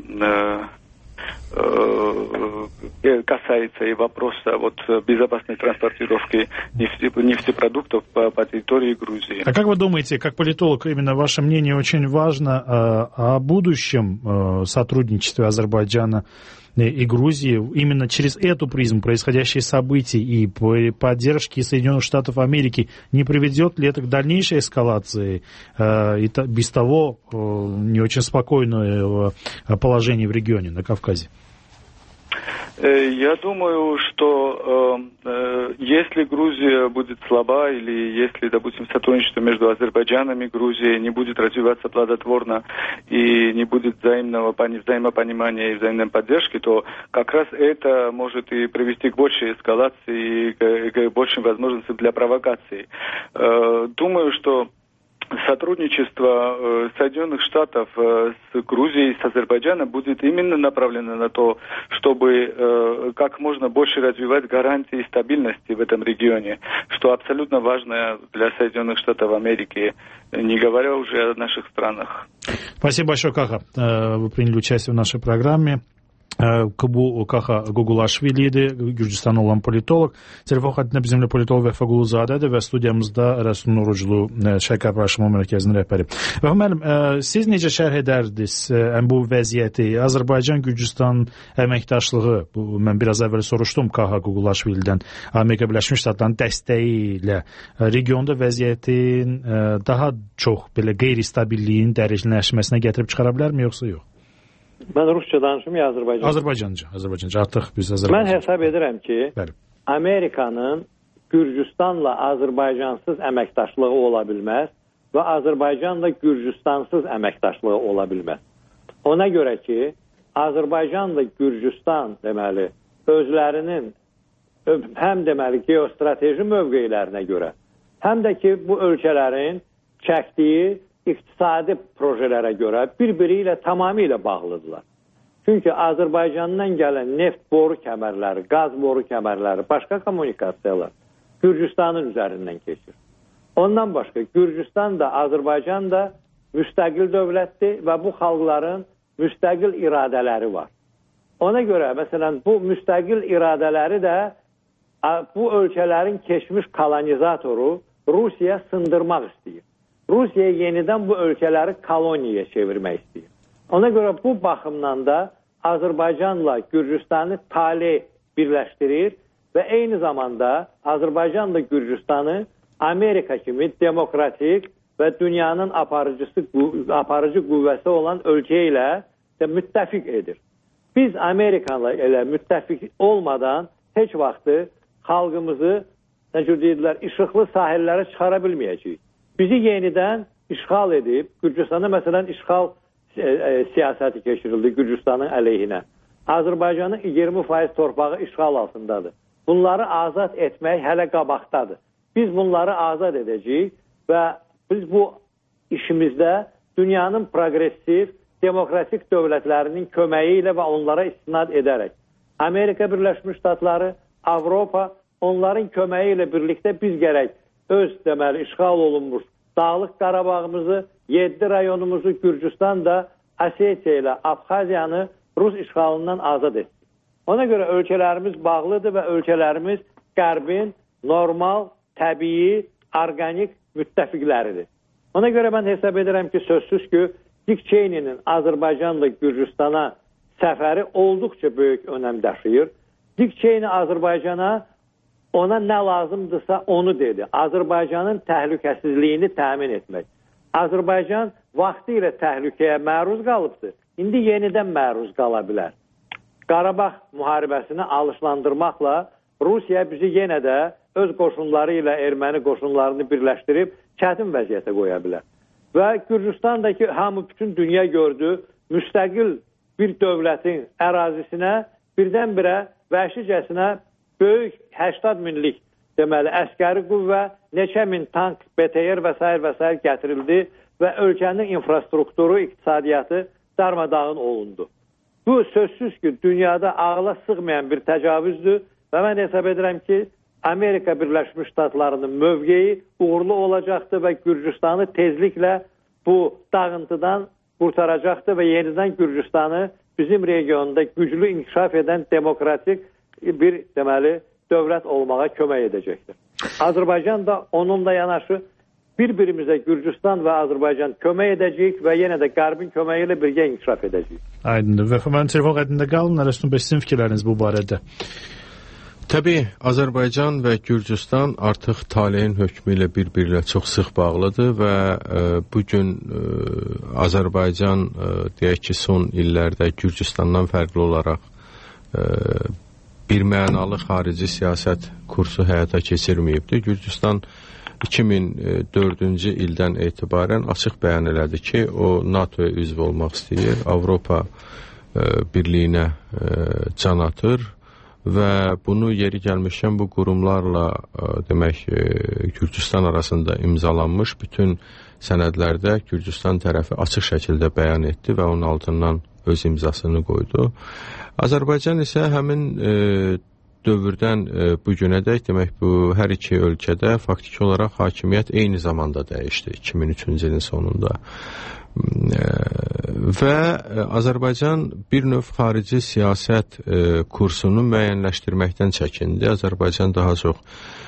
касается и вопроса безопасной транспортировки нефтепродуктов по территории Грузии. А как вы думаете, как политолог, именно ваше мнение очень важно о будущем сотрудничестве Азербайджана и Грузии, именно через эту призму происходящие события и поддержки Соединенных Штатов Америки, не приведет ли это к дальнейшей эскалации и без того не очень спокойного положения в регионе, на Кавказе? Я думаю, что если Грузия будет слаба или если, допустим, сотрудничество между Азербайджаном и Грузией не будет развиваться плодотворно и не будет взаимопонимания и взаимной поддержки, то как раз это может и привести к большей эскалации и к большим возможностям для провокаций. Думаю, что сотрудничество Соединенных Штатов с Грузией и с Азербайджаном будет именно направлено на то, чтобы как можно больше развивать гарантии стабильности в этом регионе, что абсолютно важно для Соединенных Штатов Америки, не говоря уже о наших странах. Спасибо большое, Каха. Вы приняли участие в нашей программе. Bu Kaxa Qugulashvili idi, Gürcüstan olan politoloq. Telefon xəttində bizimlə politoloq Vəfa Quluzadədir və studiyamızda Rəsul Nuruclu Şərq Araşdırma Mərkəzinin rəhbəri. Vəfa müəllim, siz necə şərh edərdiniz bu vəziyyəti? Azərbaycan-Gürcüstan əməkdaşlığı, mən biraz əvvəl soruşdum Kaxa Qugulashvilidən, Amerika Birləşmiş Ştatlarının dəstəyi ilə regionda vəziyyətin daha çox belə qeyri-stabilliyin dərəcələşməsinə gətirib çıxara bilərmi, yoxsa yox? Mən rusca danışım ya Azərbaycanca? Azərbaycanca. Artıq biz Azərbaycanca. Mən hesab edirəm ki, bəli, Amerikanın Gürcüstanla Azərbaycansız əməkdaşlığı ola bilməz və Azərbaycanla Gürcüstansız əməkdaşlığı ola bilməz. Ona görə ki, Azərbaycanla Gürcüstan deməli özlərinin həm deməli geostrateji mövqelərinə görə, həm də ki bu ölkələrin çəkdiyi iqtisadi projelərə görə bir-biri ilə tamamilə bağlıdırlar. Çünki Azərbaycandan gələn neft boru kəmərləri, qaz boru kəmərləri, başqa kommunikasiyalar Gürcüstanın üzərindən keçir. Ondan başqa Gürcüstan da, Azərbaycan da müstəqil dövlətdir və bu xalqların müstəqil iradələri var. Ona görə, məsələn, bu müstəqil iradələri də bu ölkələrin keçmiş kolonizatoru Rusiya sındırmaq istəyir. Rusiya yenidən bu ölkələri koloniyaya çevirmək istəyir. Ona görə bu baxımdan da Azərbaycanla Gürcüstanı tale birləşdirir və eyni zamanda Azərbaycanla Gürcüstanı Amerika kimi demokratik və dünyanın aparıcı qüvvəsi olan ölkə ilə də müttəfiq edir. Biz Amerikanla elə müttəfiq olmadan heç vaxtı xalqımızı, necə deyirlər, işıqlı sahillərə çıxara bilməyəcəyik. Bizi yenidən işğal edib, Gürcüstana məsələn işğal siyasəti keçirildi Gürcüstanın əleyhinə. Azərbaycanın 20% torpağı işğal altındadır. Bunları azad etmək hələ qabaqdadır. Biz bunları azad edəcəyik və biz bu işimizdə dünyanın progressiv, demokratik dövlətlərinin köməyi ilə və onlara istinad edərək Amerika Birləşmiş Ştatları, Avropa, onların köməyi ilə birlikdə biz gərək öz deməli işğal olunmuş Dağlıq Qarabağımızı, 7 rayonumuzu Gürcüstan da Osetiya ilə Abxaziyanı Rus işğalından azad etdi. Ona görə ölkələrimiz bağlıdır və ölkələrimiz Qərbin normal, təbii, orqanik müttəfiqləridir. Ona görə mən hesab edirəm ki, sözsüz ki, Dick Cheney'nin Azərbaycanla Gürcüstana səfəri olduqca böyük önəm daşıyır. Dick Cheney Azərbaycana ona nə lazımdırsa onu dedi. Azərbaycanın təhlükəsizliyini təmin etmək. Azərbaycan vaxtı ilə təhlükəyə məruz qalıbdır. İndi yenidən məruz qala bilər. Qarabağ müharibəsini alışlandırmaqla Rusiya bizi yenə də öz qoşunları ilə erməni qoşunlarını birləşdirib çətin vəziyyətə qoya bilər. Və Gürcüstandakı hamı bütün dünya gördü, müstəqil bir dövlətin ərazisinə birdən-birə vəhşicəsinə böyük 80 minlik deməli əskəri qüvvə, neçə min tank, BTR və s. gətirildi və ölkənin infrastrukturu, iqtisadiyyatı darmadağın olundu. Bu sözsüz ki, dünyada ağla sığmayan bir təcavüzdür və mən hesab edirəm ki, Amerika Birləşmiş Ştatlarının mövqeyi uğurlu olacaqdır və Gürcüstanı tezliklə bu dağıntıdan qurtaracaqdır və yenidən Gürcüstanı bizim regionda güclü inkişaf edən demokratik bir deməli dövlət olmağa kömək edəcəkdir. Azərbaycan da onunla yanaşı bir-birimizə Gürcüstan və Azərbaycan kömək edəcəyik və yenə də Qərbin köməyi ilə birgə inkişaf edəcəyik. Aydındır. Və mən telefon xəttində qalın. Ələsnun bəy, sizin fikirləriniz bu barədə? Təbii, Azərbaycan və Gürcüstan artıq taleyin hökmü ilə bir-birilə çox sıx bağlıdır və bugün Azərbaycan deyək ki, son illərdə Gürcüstandan fərqli olaraq bir mənalı xarici siyasət kursu həyata keçirməyibdir. Gürcüstan 2004-cü ildən etibarən açıq bəyan elədi ki, o NATO-ya üzv olmaq istəyir, Avropa Birliyinə can atır və bunu yeri gəlmişkən bu qurumlarla demək Gürcüstan arasında imzalanmış bütün sənədlərdə Gürcüstan tərəfi açıq şəkildə bəyan etdi və onun altından öz imzasını qoydu. Azərbaycan isə həmin dövrdən bu günədək demək bu hər iki ölkədə faktiki olaraq hakimiyyət eyni zamanda dəyişdi 2003-cü ilin sonunda. Və Azərbaycan bir növ xarici siyasət kursunu müəyyənləşdirməkdən çəkindi. Azərbaycan daha çox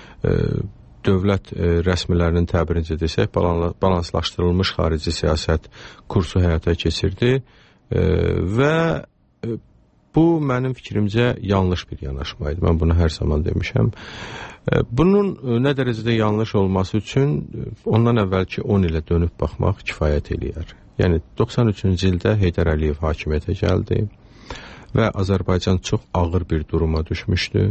dövlət rəsmilərinin təbirincə desək, balanslaşdırılmış xarici siyasət kursu həyata keçirdi və bu mənim fikrimcə yanlış bir yanaşma idi. Mən bunu hər zaman demişəm. Bunun nə dərəcədə yanlış olması üçün ondan əvvəlki 10 ilə dönüb baxmaq kifayət eləyər. Yəni 93-cü ildə Heydər Əliyev hakimiyyətə gəldi və Azərbaycan çox ağır bir duruma düşmüşdü.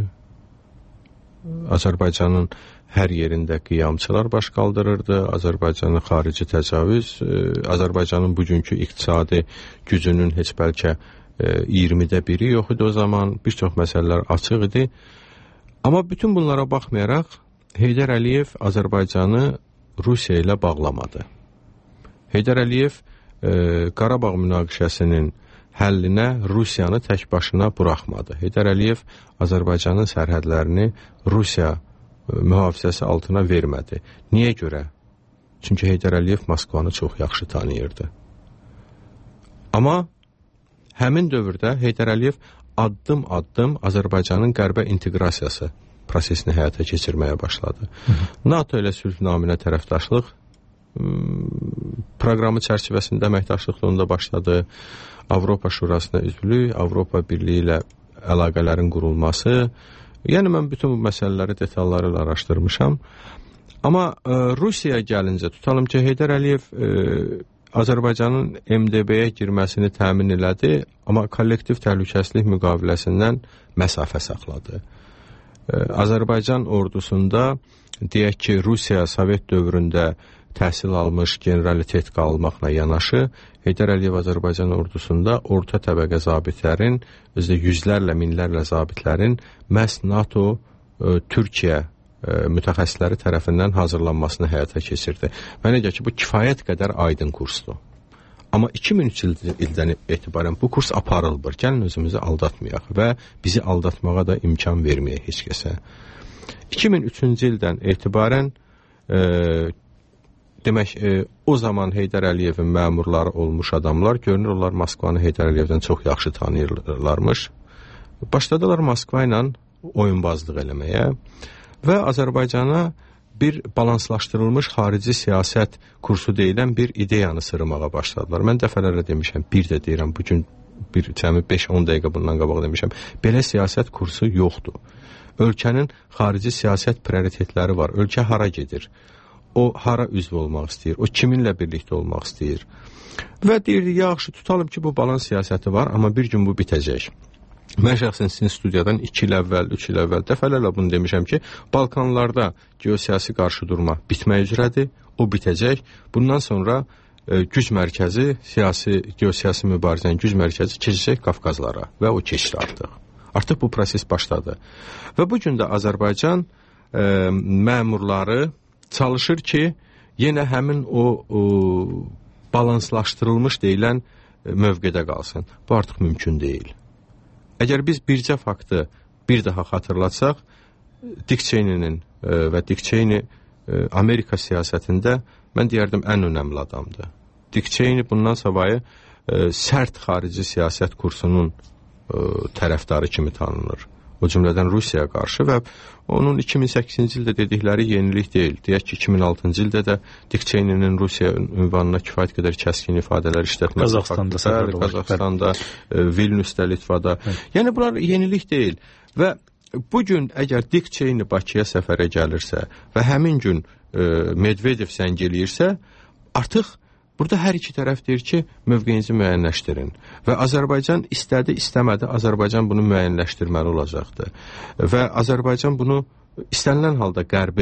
Azərbaycanın hər yerində qiyamçılar baş qaldırırdı. Azərbaycanın xarici təcavüz, Azərbaycanın bugünkü iqtisadi gücünün heç bəlkə 20-də biri yox idi o zaman. Bir çox məsələlər açıq idi. Amma bütün bunlara baxmayaraq Heydər Əliyev Azərbaycanı Rusiya ilə bağlamadı. Heydər Əliyev Qarabağ münaqişəsinin həllinə Rusiyanı tək başına buraxmadı. Heydər Əliyev Azərbaycanın sərhədlərini Rusiya mühafizəsi altına vermədi. Niyə görə? Çünki Heydər Əliyev Moskvanı çox yaxşı tanıyırdı. Amma həmin dövrdə Heydər Əliyev addım-addım Azərbaycanın qərbə inteqrasiyası prosesini həyata keçirməyə başladı. NATO ilə sülh naminə tərəfdaşlıq proqramı çərçivəsində əməkdaşlıqlarında başladı. Avropa Şurasına üzvlük, Avropa Birliyi ilə əlaqələrin qurulması. Yəni mən bütün bu məsələləri detalları ilə araşdırmışam. Amma Rusiyaya gəlincə tutalım ki, Heydər Əliyev Azərbaycanın MDB-yə girməsini təmin elədi, amma kollektiv təhlükəsizlik müqaviləsindən məsafə saxladı. Azərbaycan ordusunda deyək ki, Rusiya Sovet dövründə təhsil almış generalitet qalmaqla yanaşı, Heydər Əliyev Azərbaycan ordusunda orta təbəqə zabitlərin, özdə yüzlərlə, minlərlə zabitlərin məhz NATO, Türkiyə mütəxəssisləri tərəfindən hazırlanmasını həyata keçirdi. Mənə gəlir ki, bu kifayət qədər aydın kursdur. Amma 2003 ildən etibarən bu kurs aparılmır. Gəlin özümüzü aldatmayaq və bizi aldatmağa da imkan verməyək heç kəsə. 2003-cü ildən etibarən demək, o zaman Heydər Əliyevin məmurları olmuş adamlar, görünür onlar Moskvanı Heydər Əliyevdən çox yaxşı tanıyırlarmış. Başladılar Moskva ilə oyunbazlıq eləməyə və Azərbaycana bir balanslaşdırılmış xarici siyasət kursu deyilən bir ideyanı sırmağa başladılar. Mən dəfələrlə demişəm, bir də deyirəm, bugün bir cəmi 5-10 dəqiqə bundan qabaq demişəm, belə siyasət kursu yoxdur. Ölkənin xarici siyasət prioritetləri var. Ölkə hara gedir? O hara üzv olmaq istəyir? O kiminlə birlikdə olmaq istəyir? Və deyirdi, yaxşı, tutalım ki, bu balans siyasəti var, amma bir gün bu bitəcək. Mən şəxsən sizin studiyadan 2 il əvvəl, 3 il əvvəl dəfələrlə bunu demişəm ki, Balkanlarda geosiyasi qarşıdurma bitmək üzrədir, o bitəcək. Bundan sonra güc mərkəzi, geosiyasi mübarizənin güc mərkəzi keçəcək Qafqazlara və o keçir artıq. Artıq bu proses başladı. Və bu gün də Azərbaycan məmurları çalışır ki, yenə həmin o balanslaşdırılmış deyilən mövqedə qalsın. Bu artıq mümkün deyil. Əgər biz bircə faktı bir daha xatırlatsaq, Dick Cheney'nin və Dick Cheney Amerika siyasətində mən deyərdim ən önəmli adamdır. Dick Cheney bundan savayı sərt xarici siyasət kursunun tərəfdarı kimi tanınır. o cümlədən Rusiyaya qarşı və onun 2008-ci ildə dedikləri yenilik deyil. Deyək ki, 2006-cı ildə də Dick Cheney'nin Rusiya ünvanına kifayət qədər kəskin ifadələr işlətməsi Qazaxstanda, Vilniusda, Litvada. Yəni bunlar yenilik deyil və bugün əgər Dick Cheney Bakıya səfərə gəlirsə və həmin gün Medvedev zəng eləyirsə, artıq burada hər iki tərəf deyir ki, mövqeyinizi müəyyənləşdirin və Azərbaycan istədi, istəmədi, Azərbaycan bunu müəyyənləşdirməli olacaqdır və Azərbaycan bunu istənilən halda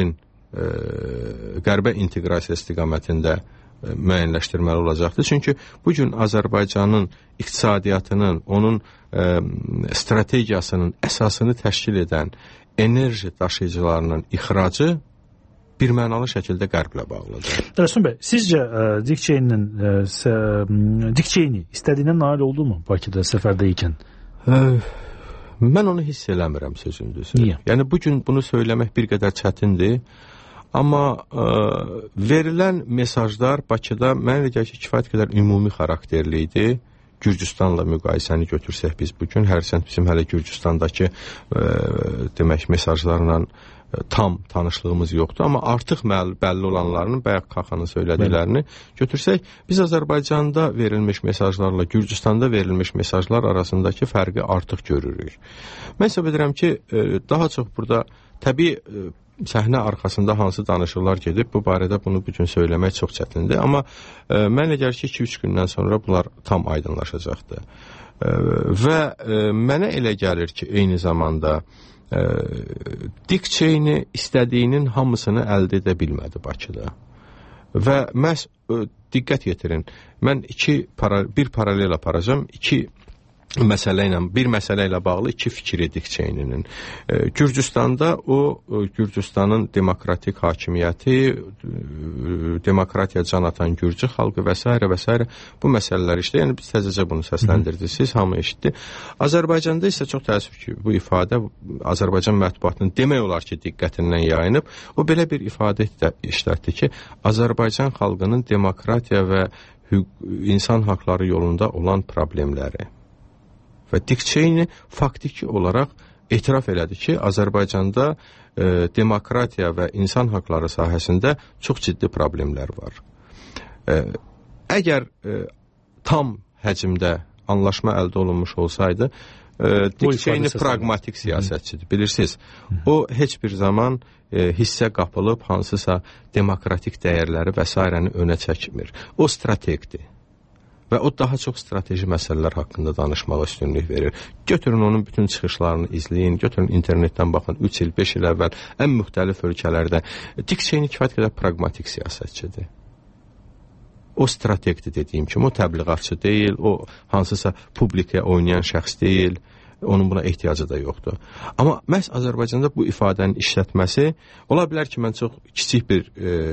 qərbə inteqrasiya istiqamətində müəyyənləşdirməli olacaqdır. Çünki bugün Azərbaycanın iqtisadiyyatının, onun strategiyasının əsasını təşkil edən enerji daşıyıcılarının ixracı birmənalı şəkildə qərblə bağlıdır. Rəsul bəy, sizcə Dick Cheney istədiyinə nail oldu mu Bakıda səfərdə ikən? Mən onu hiss eləmirəm sözündüzü. Niyə? Yəni bugün bunu söyləmək bir qədər çətindir. Amma verilən mesajlar Bakıda mənə elə gəlir ki, kifayət qədər ümumi xarakterli idi. Gürcüstanla müqayisəni götürsək biz bugün, hərçənd bizim hələ Gürcüstandakı demək mesajlarla tam tanışlığımız yoxdur, amma artıq bəlli olanlarının bayaq Kaxanın söylədiklərini götürsək, biz Azərbaycanda verilmiş mesajlarla Gürcüstanda verilmiş mesajlar arasındakı fərqi artıq görürük. Mən hesab edirəm ki, daha çox burada təbii səhnə arxasında hansı danışıqlar gedib, bu barədə bunu bugün söyləmək çox çətindir, amma mən elə gəlir ki, 2-3 gündən sonra bunlar tam aydınlaşacaqdır. Və mənə elə gəlir ki, eyni zamanda Dick Cheney istədiyinin hamısını əldə edə bilmədi Bakıda. Və məhz diqqət yetirin, mən bir paralel aparacağım, bir məsələ ilə bağlı iki fikir Dick Cheney'nin. Gürcüstanda Gürcüstanın demokratik hakimiyyəti, demokratiya can atan Gürcü xalqı və s. bu məsələlər işlə. Yəni biz təzəcə bunu səsləndirdiniz, hamı eşitdi. Azərbaycanda isə çox təəssüf ki, bu ifadə Azərbaycan mətbuatının demək olar ki, diqqətindən yayınıb. O belə bir ifadə işlətdi ki, Azərbaycan xalqının demokratiya və insan haqları yolunda olan problemləri. Və Dick Cheney faktiki olaraq etiraf elədi ki, Azərbaycanda demokratiya və insan haqları sahəsində çox ciddi problemlər var. Əgər tam həcmdə anlaşma əldə olunmuş olsaydı, Dick Cheney pragmatik siyasətçidir, bilirsiniz. O heç bir zaman hissə qapılıb hansısa demokratik dəyərləri və s. önə çəkmir. O strategdir. Və o daha çox strateji məsələlər haqqında danışmağa üstünlük verir. Götürün onun bütün çıxışlarını izləyin, götürün internetdən baxın, 3 il, 5 il əvvəl ən müxtəlif ölkələrdə. Dick Cheney kifayət qədər pragmatik siyasətçidir. O strategdir dediyim kimi, o təbliğatçı deyil, o hansısa publikaya oynayan şəxs deyil, onun buna ehtiyacı da yoxdur. Amma məhz Azərbaycanda bu ifadənin işlətməsi, ola bilər ki, mən çox kiçik bir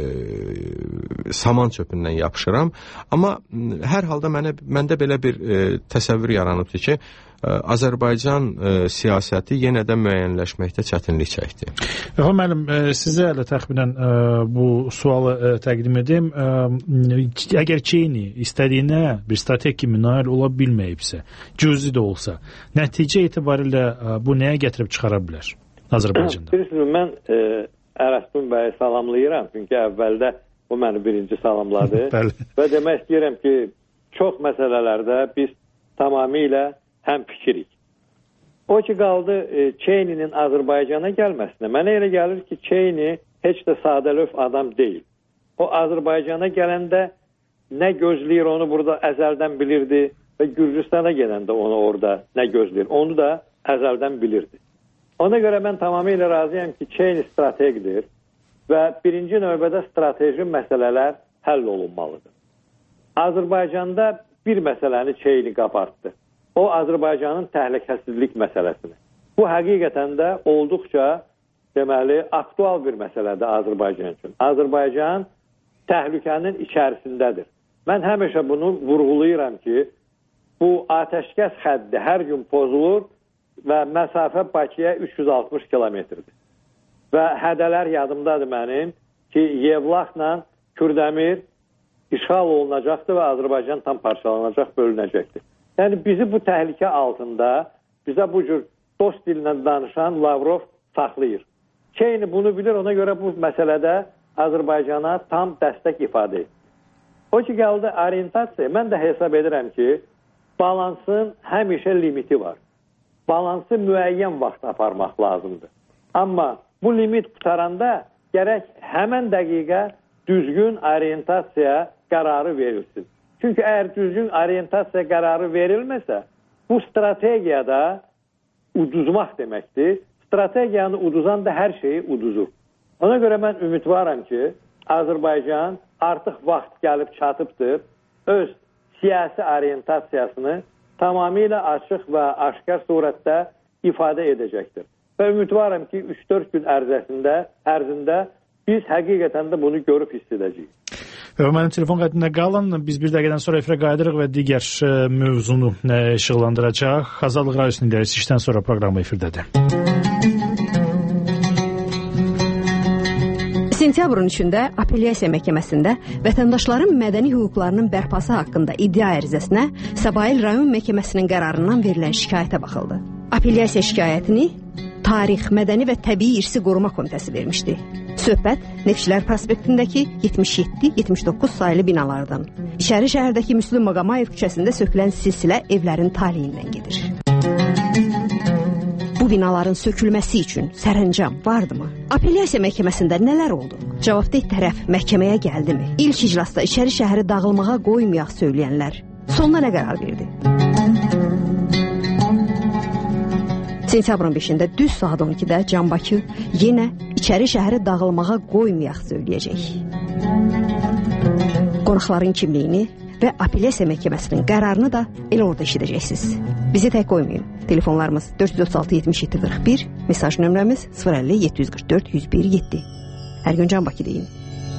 saman çöpündən yapışıram, amma hər halda məndə belə bir təsəvvür yaranıbdır ki, Azərbaycan siyasəti yenə də müəyyənləşməkdə çətinlik çəkdi. Müəllim, sizə hələ təxminən bu sualı təqdim edim. Əgər Cheney istədiyinə bir strateg kimi nail ola bilməyibsə, cüzi də olsa, nəticə etibarilə bu nəyə gətirib çıxara bilər Azərbaycanda? Bilirsiniz, mən Ərəstun bəyi salamlayıram, çünki əvvəldə o məni birinci salamladı və demək istəyirəm ki, çox məsələlərdə biz tamamilə həm fikirik. O ki, qaldı Cheney'nin Azərbaycana gəlməsinə. Mənə elə gəlir ki, Cheney heç də sadəlöv adam deyil. O Azərbaycana gələndə nə gözləyir, onu burada əzəldən bilirdi və Gürcüstana gələndə onu orada nə gözləyir, onu da əzəldən bilirdi. Ona görə mən tamamilə razıyam ki, Cheney strategdir və birinci növbədə strateji məsələlər həll olunmalıdır. Azərbaycanda bir məsələni Cheney qabartdı. O, Azərbaycanın təhlükəsizlik məsələsini. Bu, həqiqətən də olduqca, deməli, aktual bir məsələdir Azərbaycan üçün. Azərbaycan təhlükənin içərisindədir. Mən həmişə bunu vurğulayıram ki, bu atəşkəs xəddi hər gün pozulur və məsafə Bakıya 360 kilometrdir. Və hədələr yadımdadır mənim ki, Yevlaxla Kürdəmir işğal olunacaqdır və Azərbaycan tam parçalanacaq, bölünəcəkdir. Yəni bizi bu təhlükə altında, bizə bu cür dost dillə danışan Lavrov saxlayır. Çeyni bunu bilir, ona görə bu məsələdə Azərbaycana tam dəstək ifadə edir. O ki, gəldi orientasiya, mən də hesab edirəm ki, balansın həmişə limiti var. Balansı müəyyən vaxt aparmaq lazımdır. Amma bu limit qutaranda gərək həmən dəqiqə düzgün orientasiya qərarı verilsin. Çünki əgər düzgün orientasiya qərarı verilməsə, bu strategiyada uduzmaq deməkdir. Strategiyanı uduzan da hər şeyi uduzur. Ona görə mən ümidvaram ki, Azərbaycan artıq vaxt gəlib çatıbdır, öz siyasi orientasiyasını tamamilə açıq və aşkar surətdə ifadə edəcəkdir. Və ümidvaram ki, 3-4 gün ərzində biz həqiqətən də bunu görüb hiss edəcəyik. Mənim telefon xəttində qalın. Biz bir dəqiqədən sonra efirə qayıdırıq və digər mövzunu işıqlandıracaq. Azadlıq Radiosunun idarəsi işdən sonra proqramı efirdədir. Sentyabrın 3-də Apellyasiya Məhkəməsində vətəndaşların mədəni hüquqlarının bərpası haqqında iddia ərizəsinə Səbail rayon məhkəməsinin qərarından verilən şikayətə baxıldı. Apellyasiya şikayətini Tarix, Mədəni və Təbii İrsi Qoruma Komitəsi vermişdi. Söhbət Neftçilər prospektindəki 77-79 sayılı binalardan, İçəri şəhərdəki Müslüm Maqamayev küçəsində sökülən silsilə evlərin taliyindən gedir. Bu binaların sökülməsi üçün sərəncam vardımı? Apellyasiya məhkəməsində nələr oldu? Cavabdeh tərəf məhkəməyə gəldimi? İlk iclasda İçəri şəhəri dağılmağa qoymayaq söyləyənlər sonuna nə qərar verdi? Sentyabrın 5-də düz saat 12-də Can Bakı yenə İçəri şəhəri dağılmağa qoymayaq söyləyəcək. Qonaqların kimliyini və Apellyasiya Məhkəməsinin qərarını da elə orada eşidəcəksiniz. Bizi tək qoymayın. Telefonlarımız 436-77-41, mesaj nömrəmiz 050-744-101-7. Hər gün Can Bakı deyin.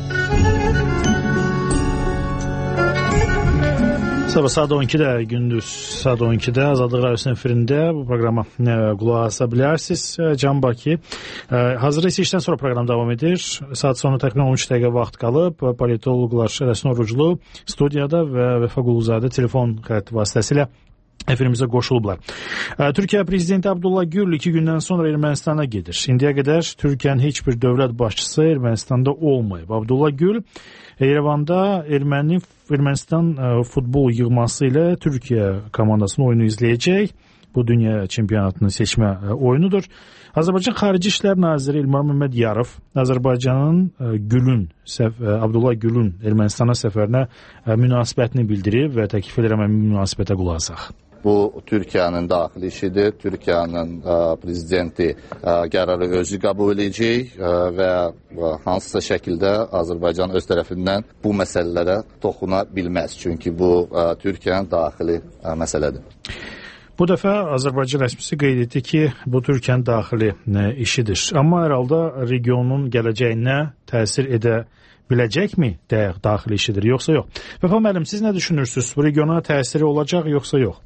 Sabah saat 12-də, gündüz saat 12-də Azadlıq Radiosunun efirində bu proqrama qulaq asa bilərsiniz. Can Bakı. Hazırda isə işdən sonra proqram davam edir. Saat sonu təxminən 13 dəqiqə vaxt qalıb. Politoloqlar Rəsmi Oruclu studiyada və Vəfa Quluzadə telefon xətti vasitəsilə efirimizə qoşulublar. Türkiyə Prezidenti Abdullah Gül 2 gündən sonra Ermənistana gedir. İndiyə qədər Türkiyənin heç bir dövlət başçısı Ermənistanda olmayıb. Abdullah Gül Yerevanda Ermənistan futbol yığması ilə Türkiyə komandasının oyunu izləyəcək. Bu dünya çempionatının seçmə oyunudur. Azərbaycan Xarici İşlər Naziri İlmar Məmmədiyarov Azərbaycanın Abdullah Gülün Ermənistana səfərinə münasibətini bildirib və təklif edirəm münasibətə qulaq asaq. Bu Türkiyənin daxili işidir. Türkiyənin prezidenti qərarı özü qəbul edəcək və hansısa şəkildə Azərbaycan öz tərəfindən bu məsələlərə toxuna bilməz. Çünki bu Türkiyənin daxili məsələdir. Bu dəfə Azərbaycan rəsmisi qeyd etdi ki, bu Türkiyənin daxili işidir. Amma hər halda regionun gələcəyinə təsir edə biləcəkmi daxili işidir, yoxsa yox? Vəfa müəllim, siz nə düşünürsünüz? Bu regiona təsiri olacaq, yoxsa yox?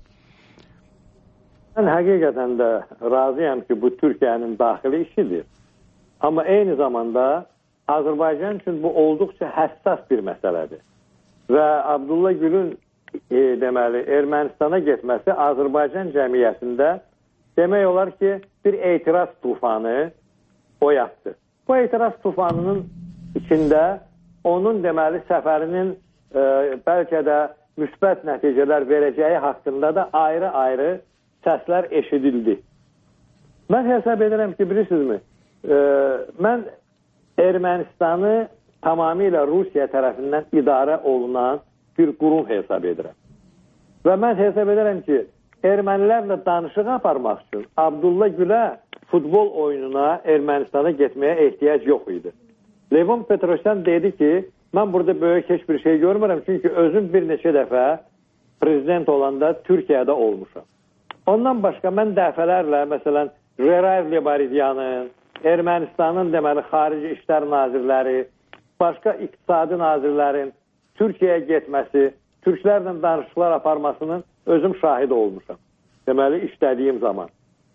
Mən həqiqətən də razıyam ki, bu Türkiyənin daxili işidir. Amma eyni zamanda Azərbaycan üçün bu olduqca həssas bir məsələdir. Və Abdullah Gülün deməli Ermənistana getməsi Azərbaycan cəmiyyətində demək olar ki, bir etiraz tufanı oyatdı. Bu etiraz tufanının içində onun deməli səfərinin bəlkə də müsbət nəticələr verəcəyi haqqında da ayrı-ayrı səslər eşidildi. Mən hesab edirəm ki, bilirsinizmi, mən Ermənistanı tamamilə Rusiya tərəfindən idarə olunan bir qurum hesab edirəm. Və mən hesab edirəm ki, ermənilərlə danışıq aparmaq üçün Abdullah Gülə futbol oyununa Ermənistana getməyə ehtiyac yox idi. Levon Petrosyan dedi ki, mən burada böyük heç bir şey görmürəm, çünki özüm bir neçə dəfə prezident olanda Türkiyədə olmuşam. Ondan başqa mən dəfələrlə, məsələn, Jerar Lebaridyanın, Ermənistanın deməli Xarici İşlər Nazirləri, başqa iqtisadi nazirlərin Türkiyəyə getməsi, türklərlə danışıqlar aparmasının özüm şahid olmuşam. Deməli, işlədiyim zaman.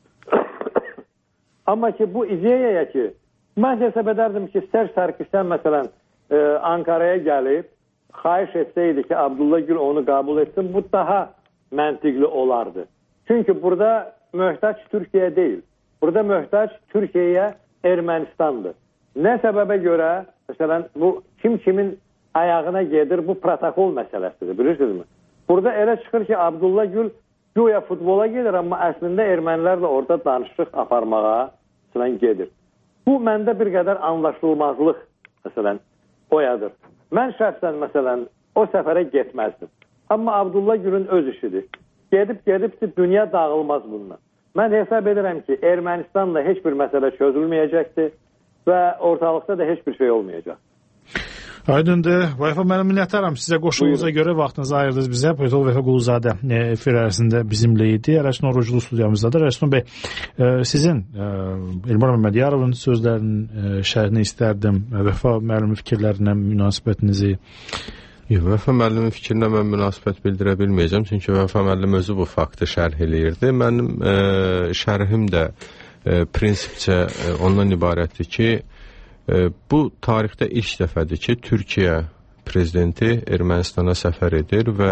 Amma ki, bu ideyaya ki, mən hesab edərdim ki, Serj Sarkisyan məsələn Ankara'ya gəlib, xahiş etsəydi ki, Abdullah Gül onu qəbul etsin, bu daha məntiqli olardı. Çünki burada möhtac Türkiyə deyil. Burada möhtac Türkiyəyə Ermənistandır. Nə səbəbə görə, məsələn, bu kimin ayağına gedir, bu protokol məsələsidir, bilirsinizmi? Burada elə çıxır ki, Abdullah Gül güya futbola gedir, amma əslində ermənilərlə orada danışıq aparmağa gedir. Bu məndə bir qədər anlaşılmazlıq, məsələn, oyadır. Mən şəxsən, məsələn, o səfərə getməzdim. Amma Abdullah Gülün öz işidir. Gedibsə dünya dağılmaz bundan. Mən hesab edirəm ki, Ermənistanla heç bir məsələ çözülməyəcəkdir və ortalıqda da heç bir şey olmayacaq. Aydındır. Vəfa, mən minnətdaram sizə qoşulduğunuza görə, vaxtınızı ayırdınız bizə. Poytol Vəfa Quluzadə efir ərzində bizimlə idi. Rəsnun Oruclu studiyamızdadır. Rəsnun bəy, sizin Elmar Məmmədiyarovun sözlərinin şərhini istərdim. Vəfa müəllimi fikirlərinə münasibətinizi. Vəfa müəllimi fikrinə mən münasibət bildirə bilməyəcəm. Çünki Vəfa müəllim özü bu faktı şərh eləyirdi. Mənim şərhim də prinsipcə ondan ibarətdir ki, bu tarixdə ilk dəfədir ki, Türkiyə prezidenti Ermənistana səfər edir və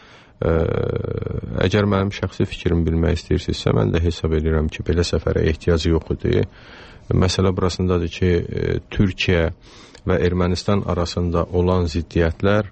əgər mənim şəxsi fikrimi bilmək istəyirsinizsə, mən də hesab edirəm ki, belə səfərə ehtiyac yox idi. Məsələ burasındadır ki, Türkiyə və Ermənistan arasında olan ziddiyyətlər,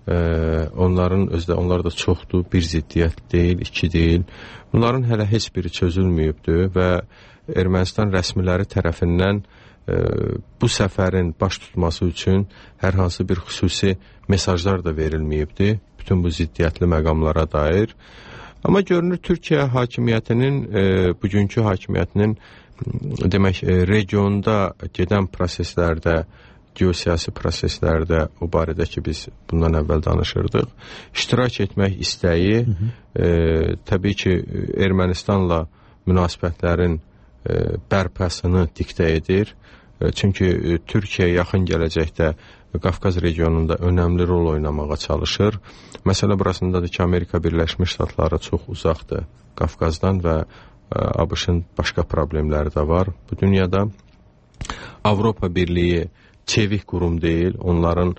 onlar da çoxdur, bir ziddiyyət deyil, iki deyil. Bunların hələ heç biri çözülməyibdir və Ermənistan rəsmiləri tərəfindən bu səfərin baş tutması üçün hər hansı bir xüsusi mesajlar da verilməyibdir bütün bu ziddiyyətli məqamlara dair. Amma görünür Türkiyə hakimiyyətinin, bugünkü hakimiyyətinin demək, regionda gedən proseslərdə, geosiyasi proseslərdə, o barədə ki, biz bundan əvvəl danışırdıq, iştirak etmək istəyi təbii ki, Ermənistanla münasibətlərin bərpasını diktə edir. Çünki Türkiyə yaxın gələcəkdə Qafqaz regionunda önəmli rol oynamağa çalışır. Məsələ burasındadır ki, Amerika Birləşmiş Ştatları çox uzaqdır Qafqazdan və ABŞ-ın başqa problemləri də var bu dünyada. Avropa Birliyi çevik qurum deyil, onların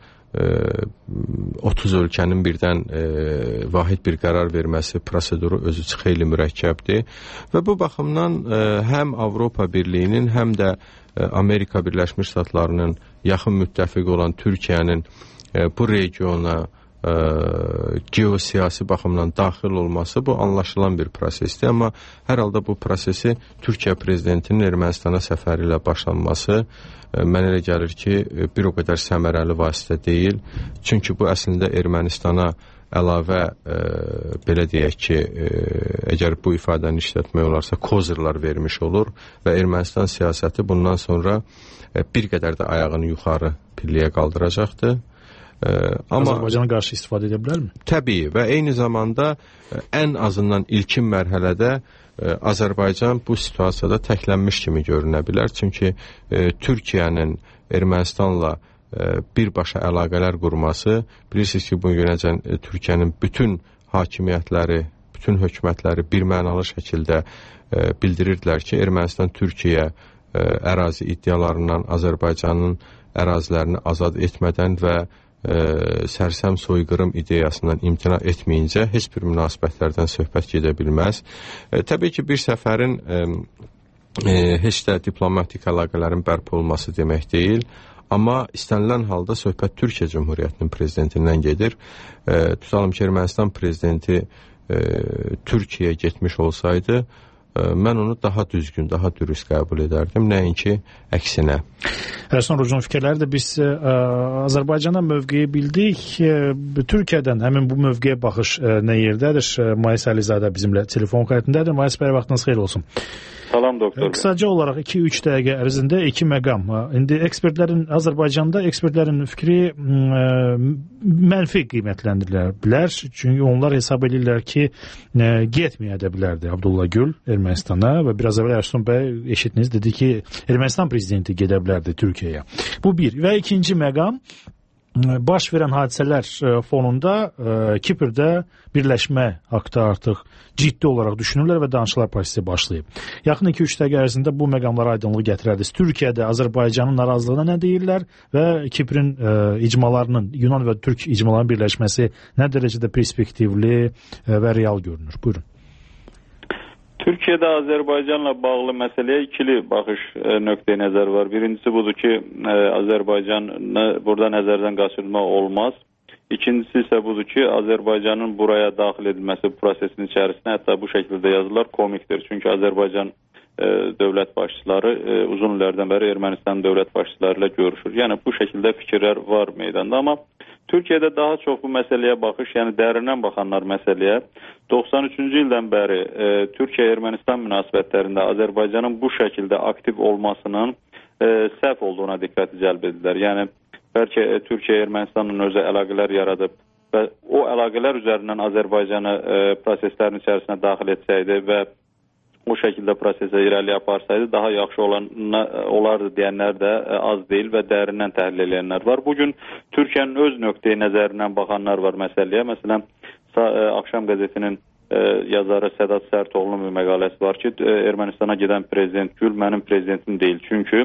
30 ölkənin birdən vahid bir qərar verməsi proseduru özü xeyli mürəkkəbdir və bu baxımdan həm Avropa Birliyinin, həm də Amerika Birləşmiş Ştatlarının yaxın müttəfiqi olan Türkiyənin bu regiona geosiyasi baxımdan daxil olması bu anlaşılan bir prosesdir, amma hər halda bu prosesi Türkiyə prezidentinin Ermənistana səfəri ilə başlanması mənə elə gəlir ki, bir o qədər səmərəli vasitə deyil. Çünki bu əslində Ermənistana əlavə, belə deyək ki, əgər bu ifadəni işlətmək olarsa, kozırlar vermiş olur və Ermənistan siyasəti bundan sonra bir qədər də ayağını yuxarı pilləyə qaldıracaqdır. Azərbaycana qarşı istifadə edə bilərmi? Təbii və eyni zamanda ən azından ilkin mərhələdə Azərbaycan bu situasiyada təklənmiş kimi görünə bilər. Çünki Türkiyənin Ermənistanla birbaşa əlaqələr qurması, bilirsiniz ki, bu günəcən Türkiyənin bütün hakimiyyətləri, bütün hökumətləri birmənalı şəkildə bildirirdilər ki, Ermənistan Türkiyə ərazi iddialarından Azərbaycanın ərazilərini azad etmədən və sərsəm soyqırım ideyasından imtina etməyincə heç bir münasibətlərdən söhbət gedə bilməz. Təbii ki, bir səfərin heç də diplomatik əlaqələrin bərpa olması demək deyil, amma istənilən halda söhbət Türkiyə Cümhuriyyətinin prezidentindən gedir. Tutalım ki, Ermənistan prezidenti Türkiyəyə getmiş olsaydı, mən onu daha düzgün, daha dürüst qəbul edərdim, nəinki əksinə. Rəsnun Oruclu'nun fikirləri də biz Azərbaycana mövqeyi bildik. Türkiyədən həmin bu mövqeyə baxış nə yerdədir? Mayis Əlizadə bizimlə telefon xəttindədir. Mayis bəy, vaxtınız xeyir olsun. Salam doktor. Qısaca olaraq 2-3 dəqiqə ərzində iki məqam. İndi Azərbaycanda ekspertlərin fikri mənfi qiymətləndirilə bilər. Çünki onlar hesab edirlər ki, getməyə də bilərdi Abdullah Gül Ermənistana və biraz əvvəl Rəsnun bəy eşitdiniz, dedi ki, Ermənistan prezidenti gedə bilərdi Türkiyəyə. Bu bir. Və ikinci məqam, baş verən hadisələr fonunda Kiprdə birləşmə haqqında artıq ciddi olaraq düşünürlər və danışıqlar prosesi başlayıb. Yaxın 2-3 dəqiqə ərzində bu məqamlara aydınlıq gətirərdiniz. Türkiyədə Azərbaycanın narazılığına nə deyirlər və Kiprin icmalarının, Yunan və Türk icmalarının birləşməsi nə dərəcədə perspektivli və real görünür? Buyurun. Türkiyədə Azərbaycanla bağlı məsələyə ikili baxış nöqteyi nəzər var. Birincisi budur ki, Azərbaycanı burada nəzərdən qaçırmaq olmaz. İkincisi isə budur ki, Azərbaycanın buraya daxil edilməsi prosesin içərisinə hətta bu şəkildə yazılar komikdir. Çünki Azərbaycan dövlət başçıları uzun illərdən bəri Ermənistan dövlət başçıları ilə görüşür. Yəni bu şəkildə fikirlər var meydanda, amma Türkiyədə daha çox bu məsələyə baxış, yəni dərindən baxanlar məsələyə 93-cü ildən bəri Türkiyə-Ermənistan münasibətlərində Azərbaycanın bu şəkildə aktiv olmasının səhv olduğuna diqqəti cəlb edirlər. Yəni bəlkə Türkiyə-Ermənistanın özü əlaqələr yaradıb və o əlaqələr üzərindən Azərbaycanı proseslərin içərisinə daxil etsəydi və o şəkildə prosesə irəli aparsaydı daha yaxşı olardı deyənlər də az deyil və dərindən təhlil edənlər var. Bugün Türkiyənin öz nöqteyi nəzərindən baxanlar var məsələyə. Məsələn, Axşam qəzetinin yazarı Sədat Sərtoğlu'nun bir məqaləsi var ki, Ermənistana gedən prezident Gül mənim prezidentim deyil. Çünki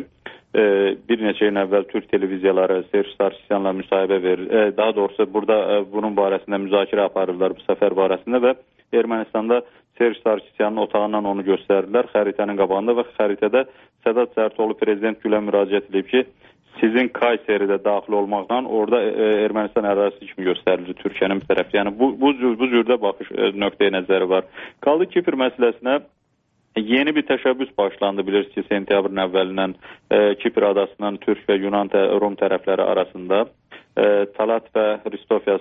bir neçə il əvvəl Türk televiziyaları Serj Sarkisyanla müsahibə verir. Daha doğrusu burada bunun barəsində müzakirə aparırlar bu səfər barəsində və Ermənistanda Serj Sarkisyanın otağından onu göstərirlər xəritənin qabağında və xəritədə Sədat Sərtoğlu prezident Gülə müraciət edib ki, sizin Kayseridə daxil olmaqla orada Ermənistan ərazisi kimi göstərilir Türkiyənin bir tərəfi. Yəni bu cürdə baxış nöqteyi nəzəri var. Qaldı Kipr məsələsinə yeni bir təşəbbüs başlandı. Bilirsiniz ki, sentyabrın əvvəlindən Kipr adasının Türk və Yunan Rum tərəfləri arasında Talat və Hristofyas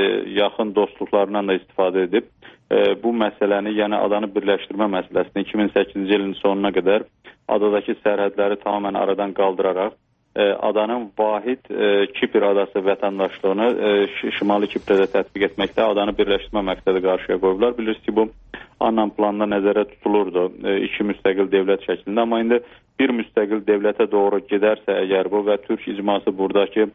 yaxın dostluqlarından da istifadə edib bu məsələni, yəni adanı birləşdirmə məsələsini 2008-ci ilin sonuna qədər adadakı sərhədləri tamamen aradan qaldıraraq adanın vahid Kipr adası vətəndaşlığını Şimali Kiprdə tətbiq etməkdə adanı birləşdirmə məqsədi qarşıya qoyublar. Bilirsiniz ki, bu Annan planında nəzərə tutulurdu iki müstəqil dövlət şəklində, amma indi bir müstəqil dövlətə doğru gedərsə əgər bu və Türk icması buradakı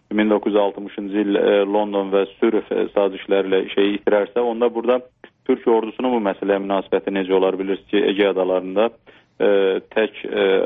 1960-cı il London və Sürüf sazişləri ilə şeyi itirərsə, onda burada Türk ordusunun bu məsələyə münasibəti necə olar? Bilirsiniz ki, Ege adalarında tək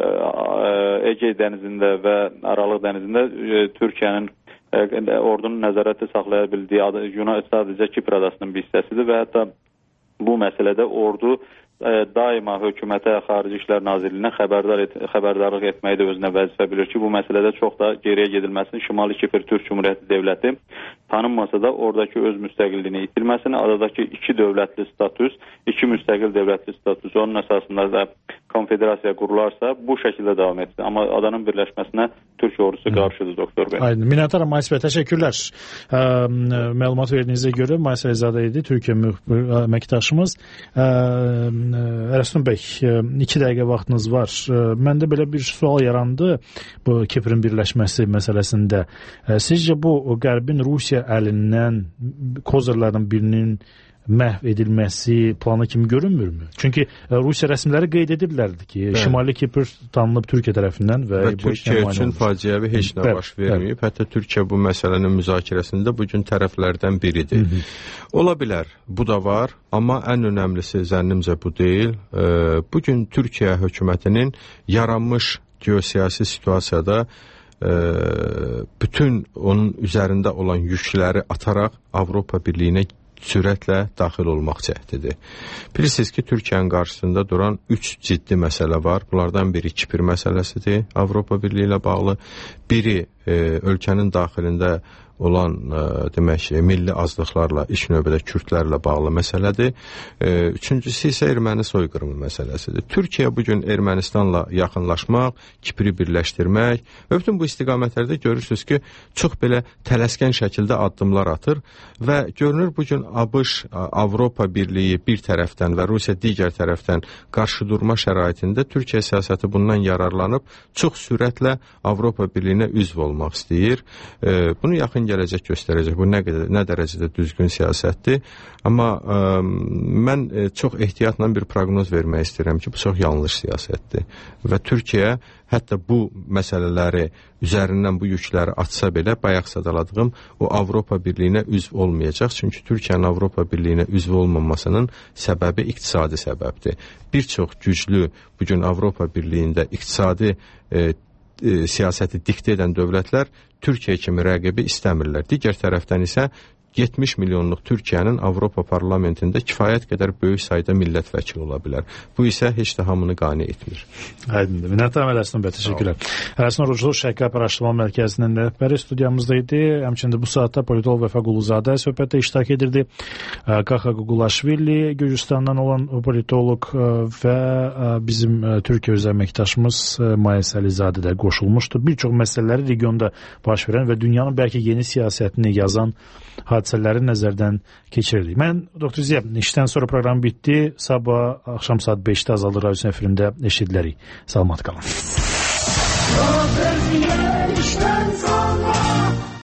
Ege dənizində və Aralıq dənizində Türkiyənin ordunun nəzarəti saxlaya bildiyi sadəcə Kipr adasının bir hissəsidir və hətta bu məsələdə ordu daima hökumətə, Xarici İşlər Nazirliyinə xəbərdarlıq etməyi də özünə vəzifə bilir ki, bu məsələdə çox da geriyə gedilməsini Şimali Kipr Türk Cumhuriyyəti dövləti tanınmasa da oradakı öz müstəqilliyini itirməsini, adadakı iki dövlətli status, iki müstəqil dövlətli status, onun əsasında da konfederasiya qurularsa bu şəkildə davam etsin. Amma adanın birləşməsinə Türk ordusu qarşıdır, doktor bəy. Aydın. Minnətdaram Mayis bəy, təşəkkürlər. Məlumat verdiyinizə görə Mayis Əlizadə idi, Türkiyə əməkdaşımız. Ərəstun bəy, 2 dəqiqə vaxtınız var. Məndə belə bir sual yarandı bu Kiprin birləşməsi məsələsində. Sizcə bu Qərbin Rusiya əlindən kozerlərdən birinin məhv edilməsi planı kimi görünmürmü? Çünki Rusiya rəsmiləri qeyd ediblərdi ki, Şimali Kipr tanınıb Türkiyə tərəfindən və Türkiyə üçün faciəvi heç nə baş verməyib. Hətta Türkiyə bu məsələnin müzakirəsində bugün tərəflərdən biridir. Ola bilər, bu da var, amma ən önəmlisi zənnimcə bu deyil. Bugün Türkiyə hökumətinin yaranmış geosiyasi situasiyada bütün onun üzərində olan yükləri ataraq Avropa Birliyinə sürətlə daxil olmaq cəhdidir. Bilirsiniz ki, Türkiyənin qarşısında duran 3 ciddi məsələ var. Bunlardan biri Kipr məsələsidir, Avropa Birliyi ilə bağlı. Biri ölkənin daxilində olan demək milli azlıqlarla, ilk növbədə kürdlərlə bağlı məsələdir. Üçüncüsü isə erməni soyqırımı məsələsidir. Türkiyə bugün Ermənistanla yaxınlaşmaq, Kipri birləşdirmək və bütün bu istiqamətlərdə görürsünüz ki, çox belə tələskən şəkildə addımlar atır və görünür bugün ABŞ, Avropa Birliyi bir tərəfdən və Rusiya digər tərəfdən qarşıdurma şəraitində Türkiyə siyasəti bundan yararlanıb çox sürətlə Avropa Birliyinə üzv olmaq istəyir. Bunu yaxın gələcək göstərəcək. Bu nə dərəcədə düzgün siyasətdir. Amma mən çox ehtiyatla bir proqnoz vermək istəyirəm ki, bu çox yanlış siyasətdir. Və Türkiyə hətta bu məsələləri üzərindən bu yükləri atsa belə, bayaq sadaladığım o Avropa Birliyinə üzv olmayacaq. Çünki Türkiyənin Avropa Birliyinə üzv olmamasının səbəbi iqtisadi səbəbdir. Bir çox güclü bugün Avropa Birliyində iqtisadi siyasəti diktə edən dövlətlər Türkiyə kimi rəqibi istəmirlər. Digər tərəfdən isə 70 milyonluq Türkiyənin Avropa parlamentində kifayət qədər böyük sayda millət vəkili ola bilər. Bu isə heç də hamını qane etmir. Aydındır. Minnətdaram Ələsnur bəy, təşəkkürlər. Ələsnur Oruclu Şərqi Araşdırma Mərkəzinin rəhbəri studiyamızda idi. Həmçinin bu saatda politoloq Vəfa Quluzadə söhbətdə iştirak edirdi. Qaxa Ququlaşvili Gürcüstandan olan politoloq və bizim Türkiyə özəl əməkdaşımız Maya Səlizadə də qoşulmuşdu. Bir çox məsələləri regionda baş verən və dünyanın bəlkə yeni siyasətini yazan hadisələri nəzərdən keçirdik. Mən Dr. Ziya, işdən sonra proqram bitdi. Sabah axşam saat 5-də Azadlıq Radiosunun efirində eşidilərik. Salamat qalın.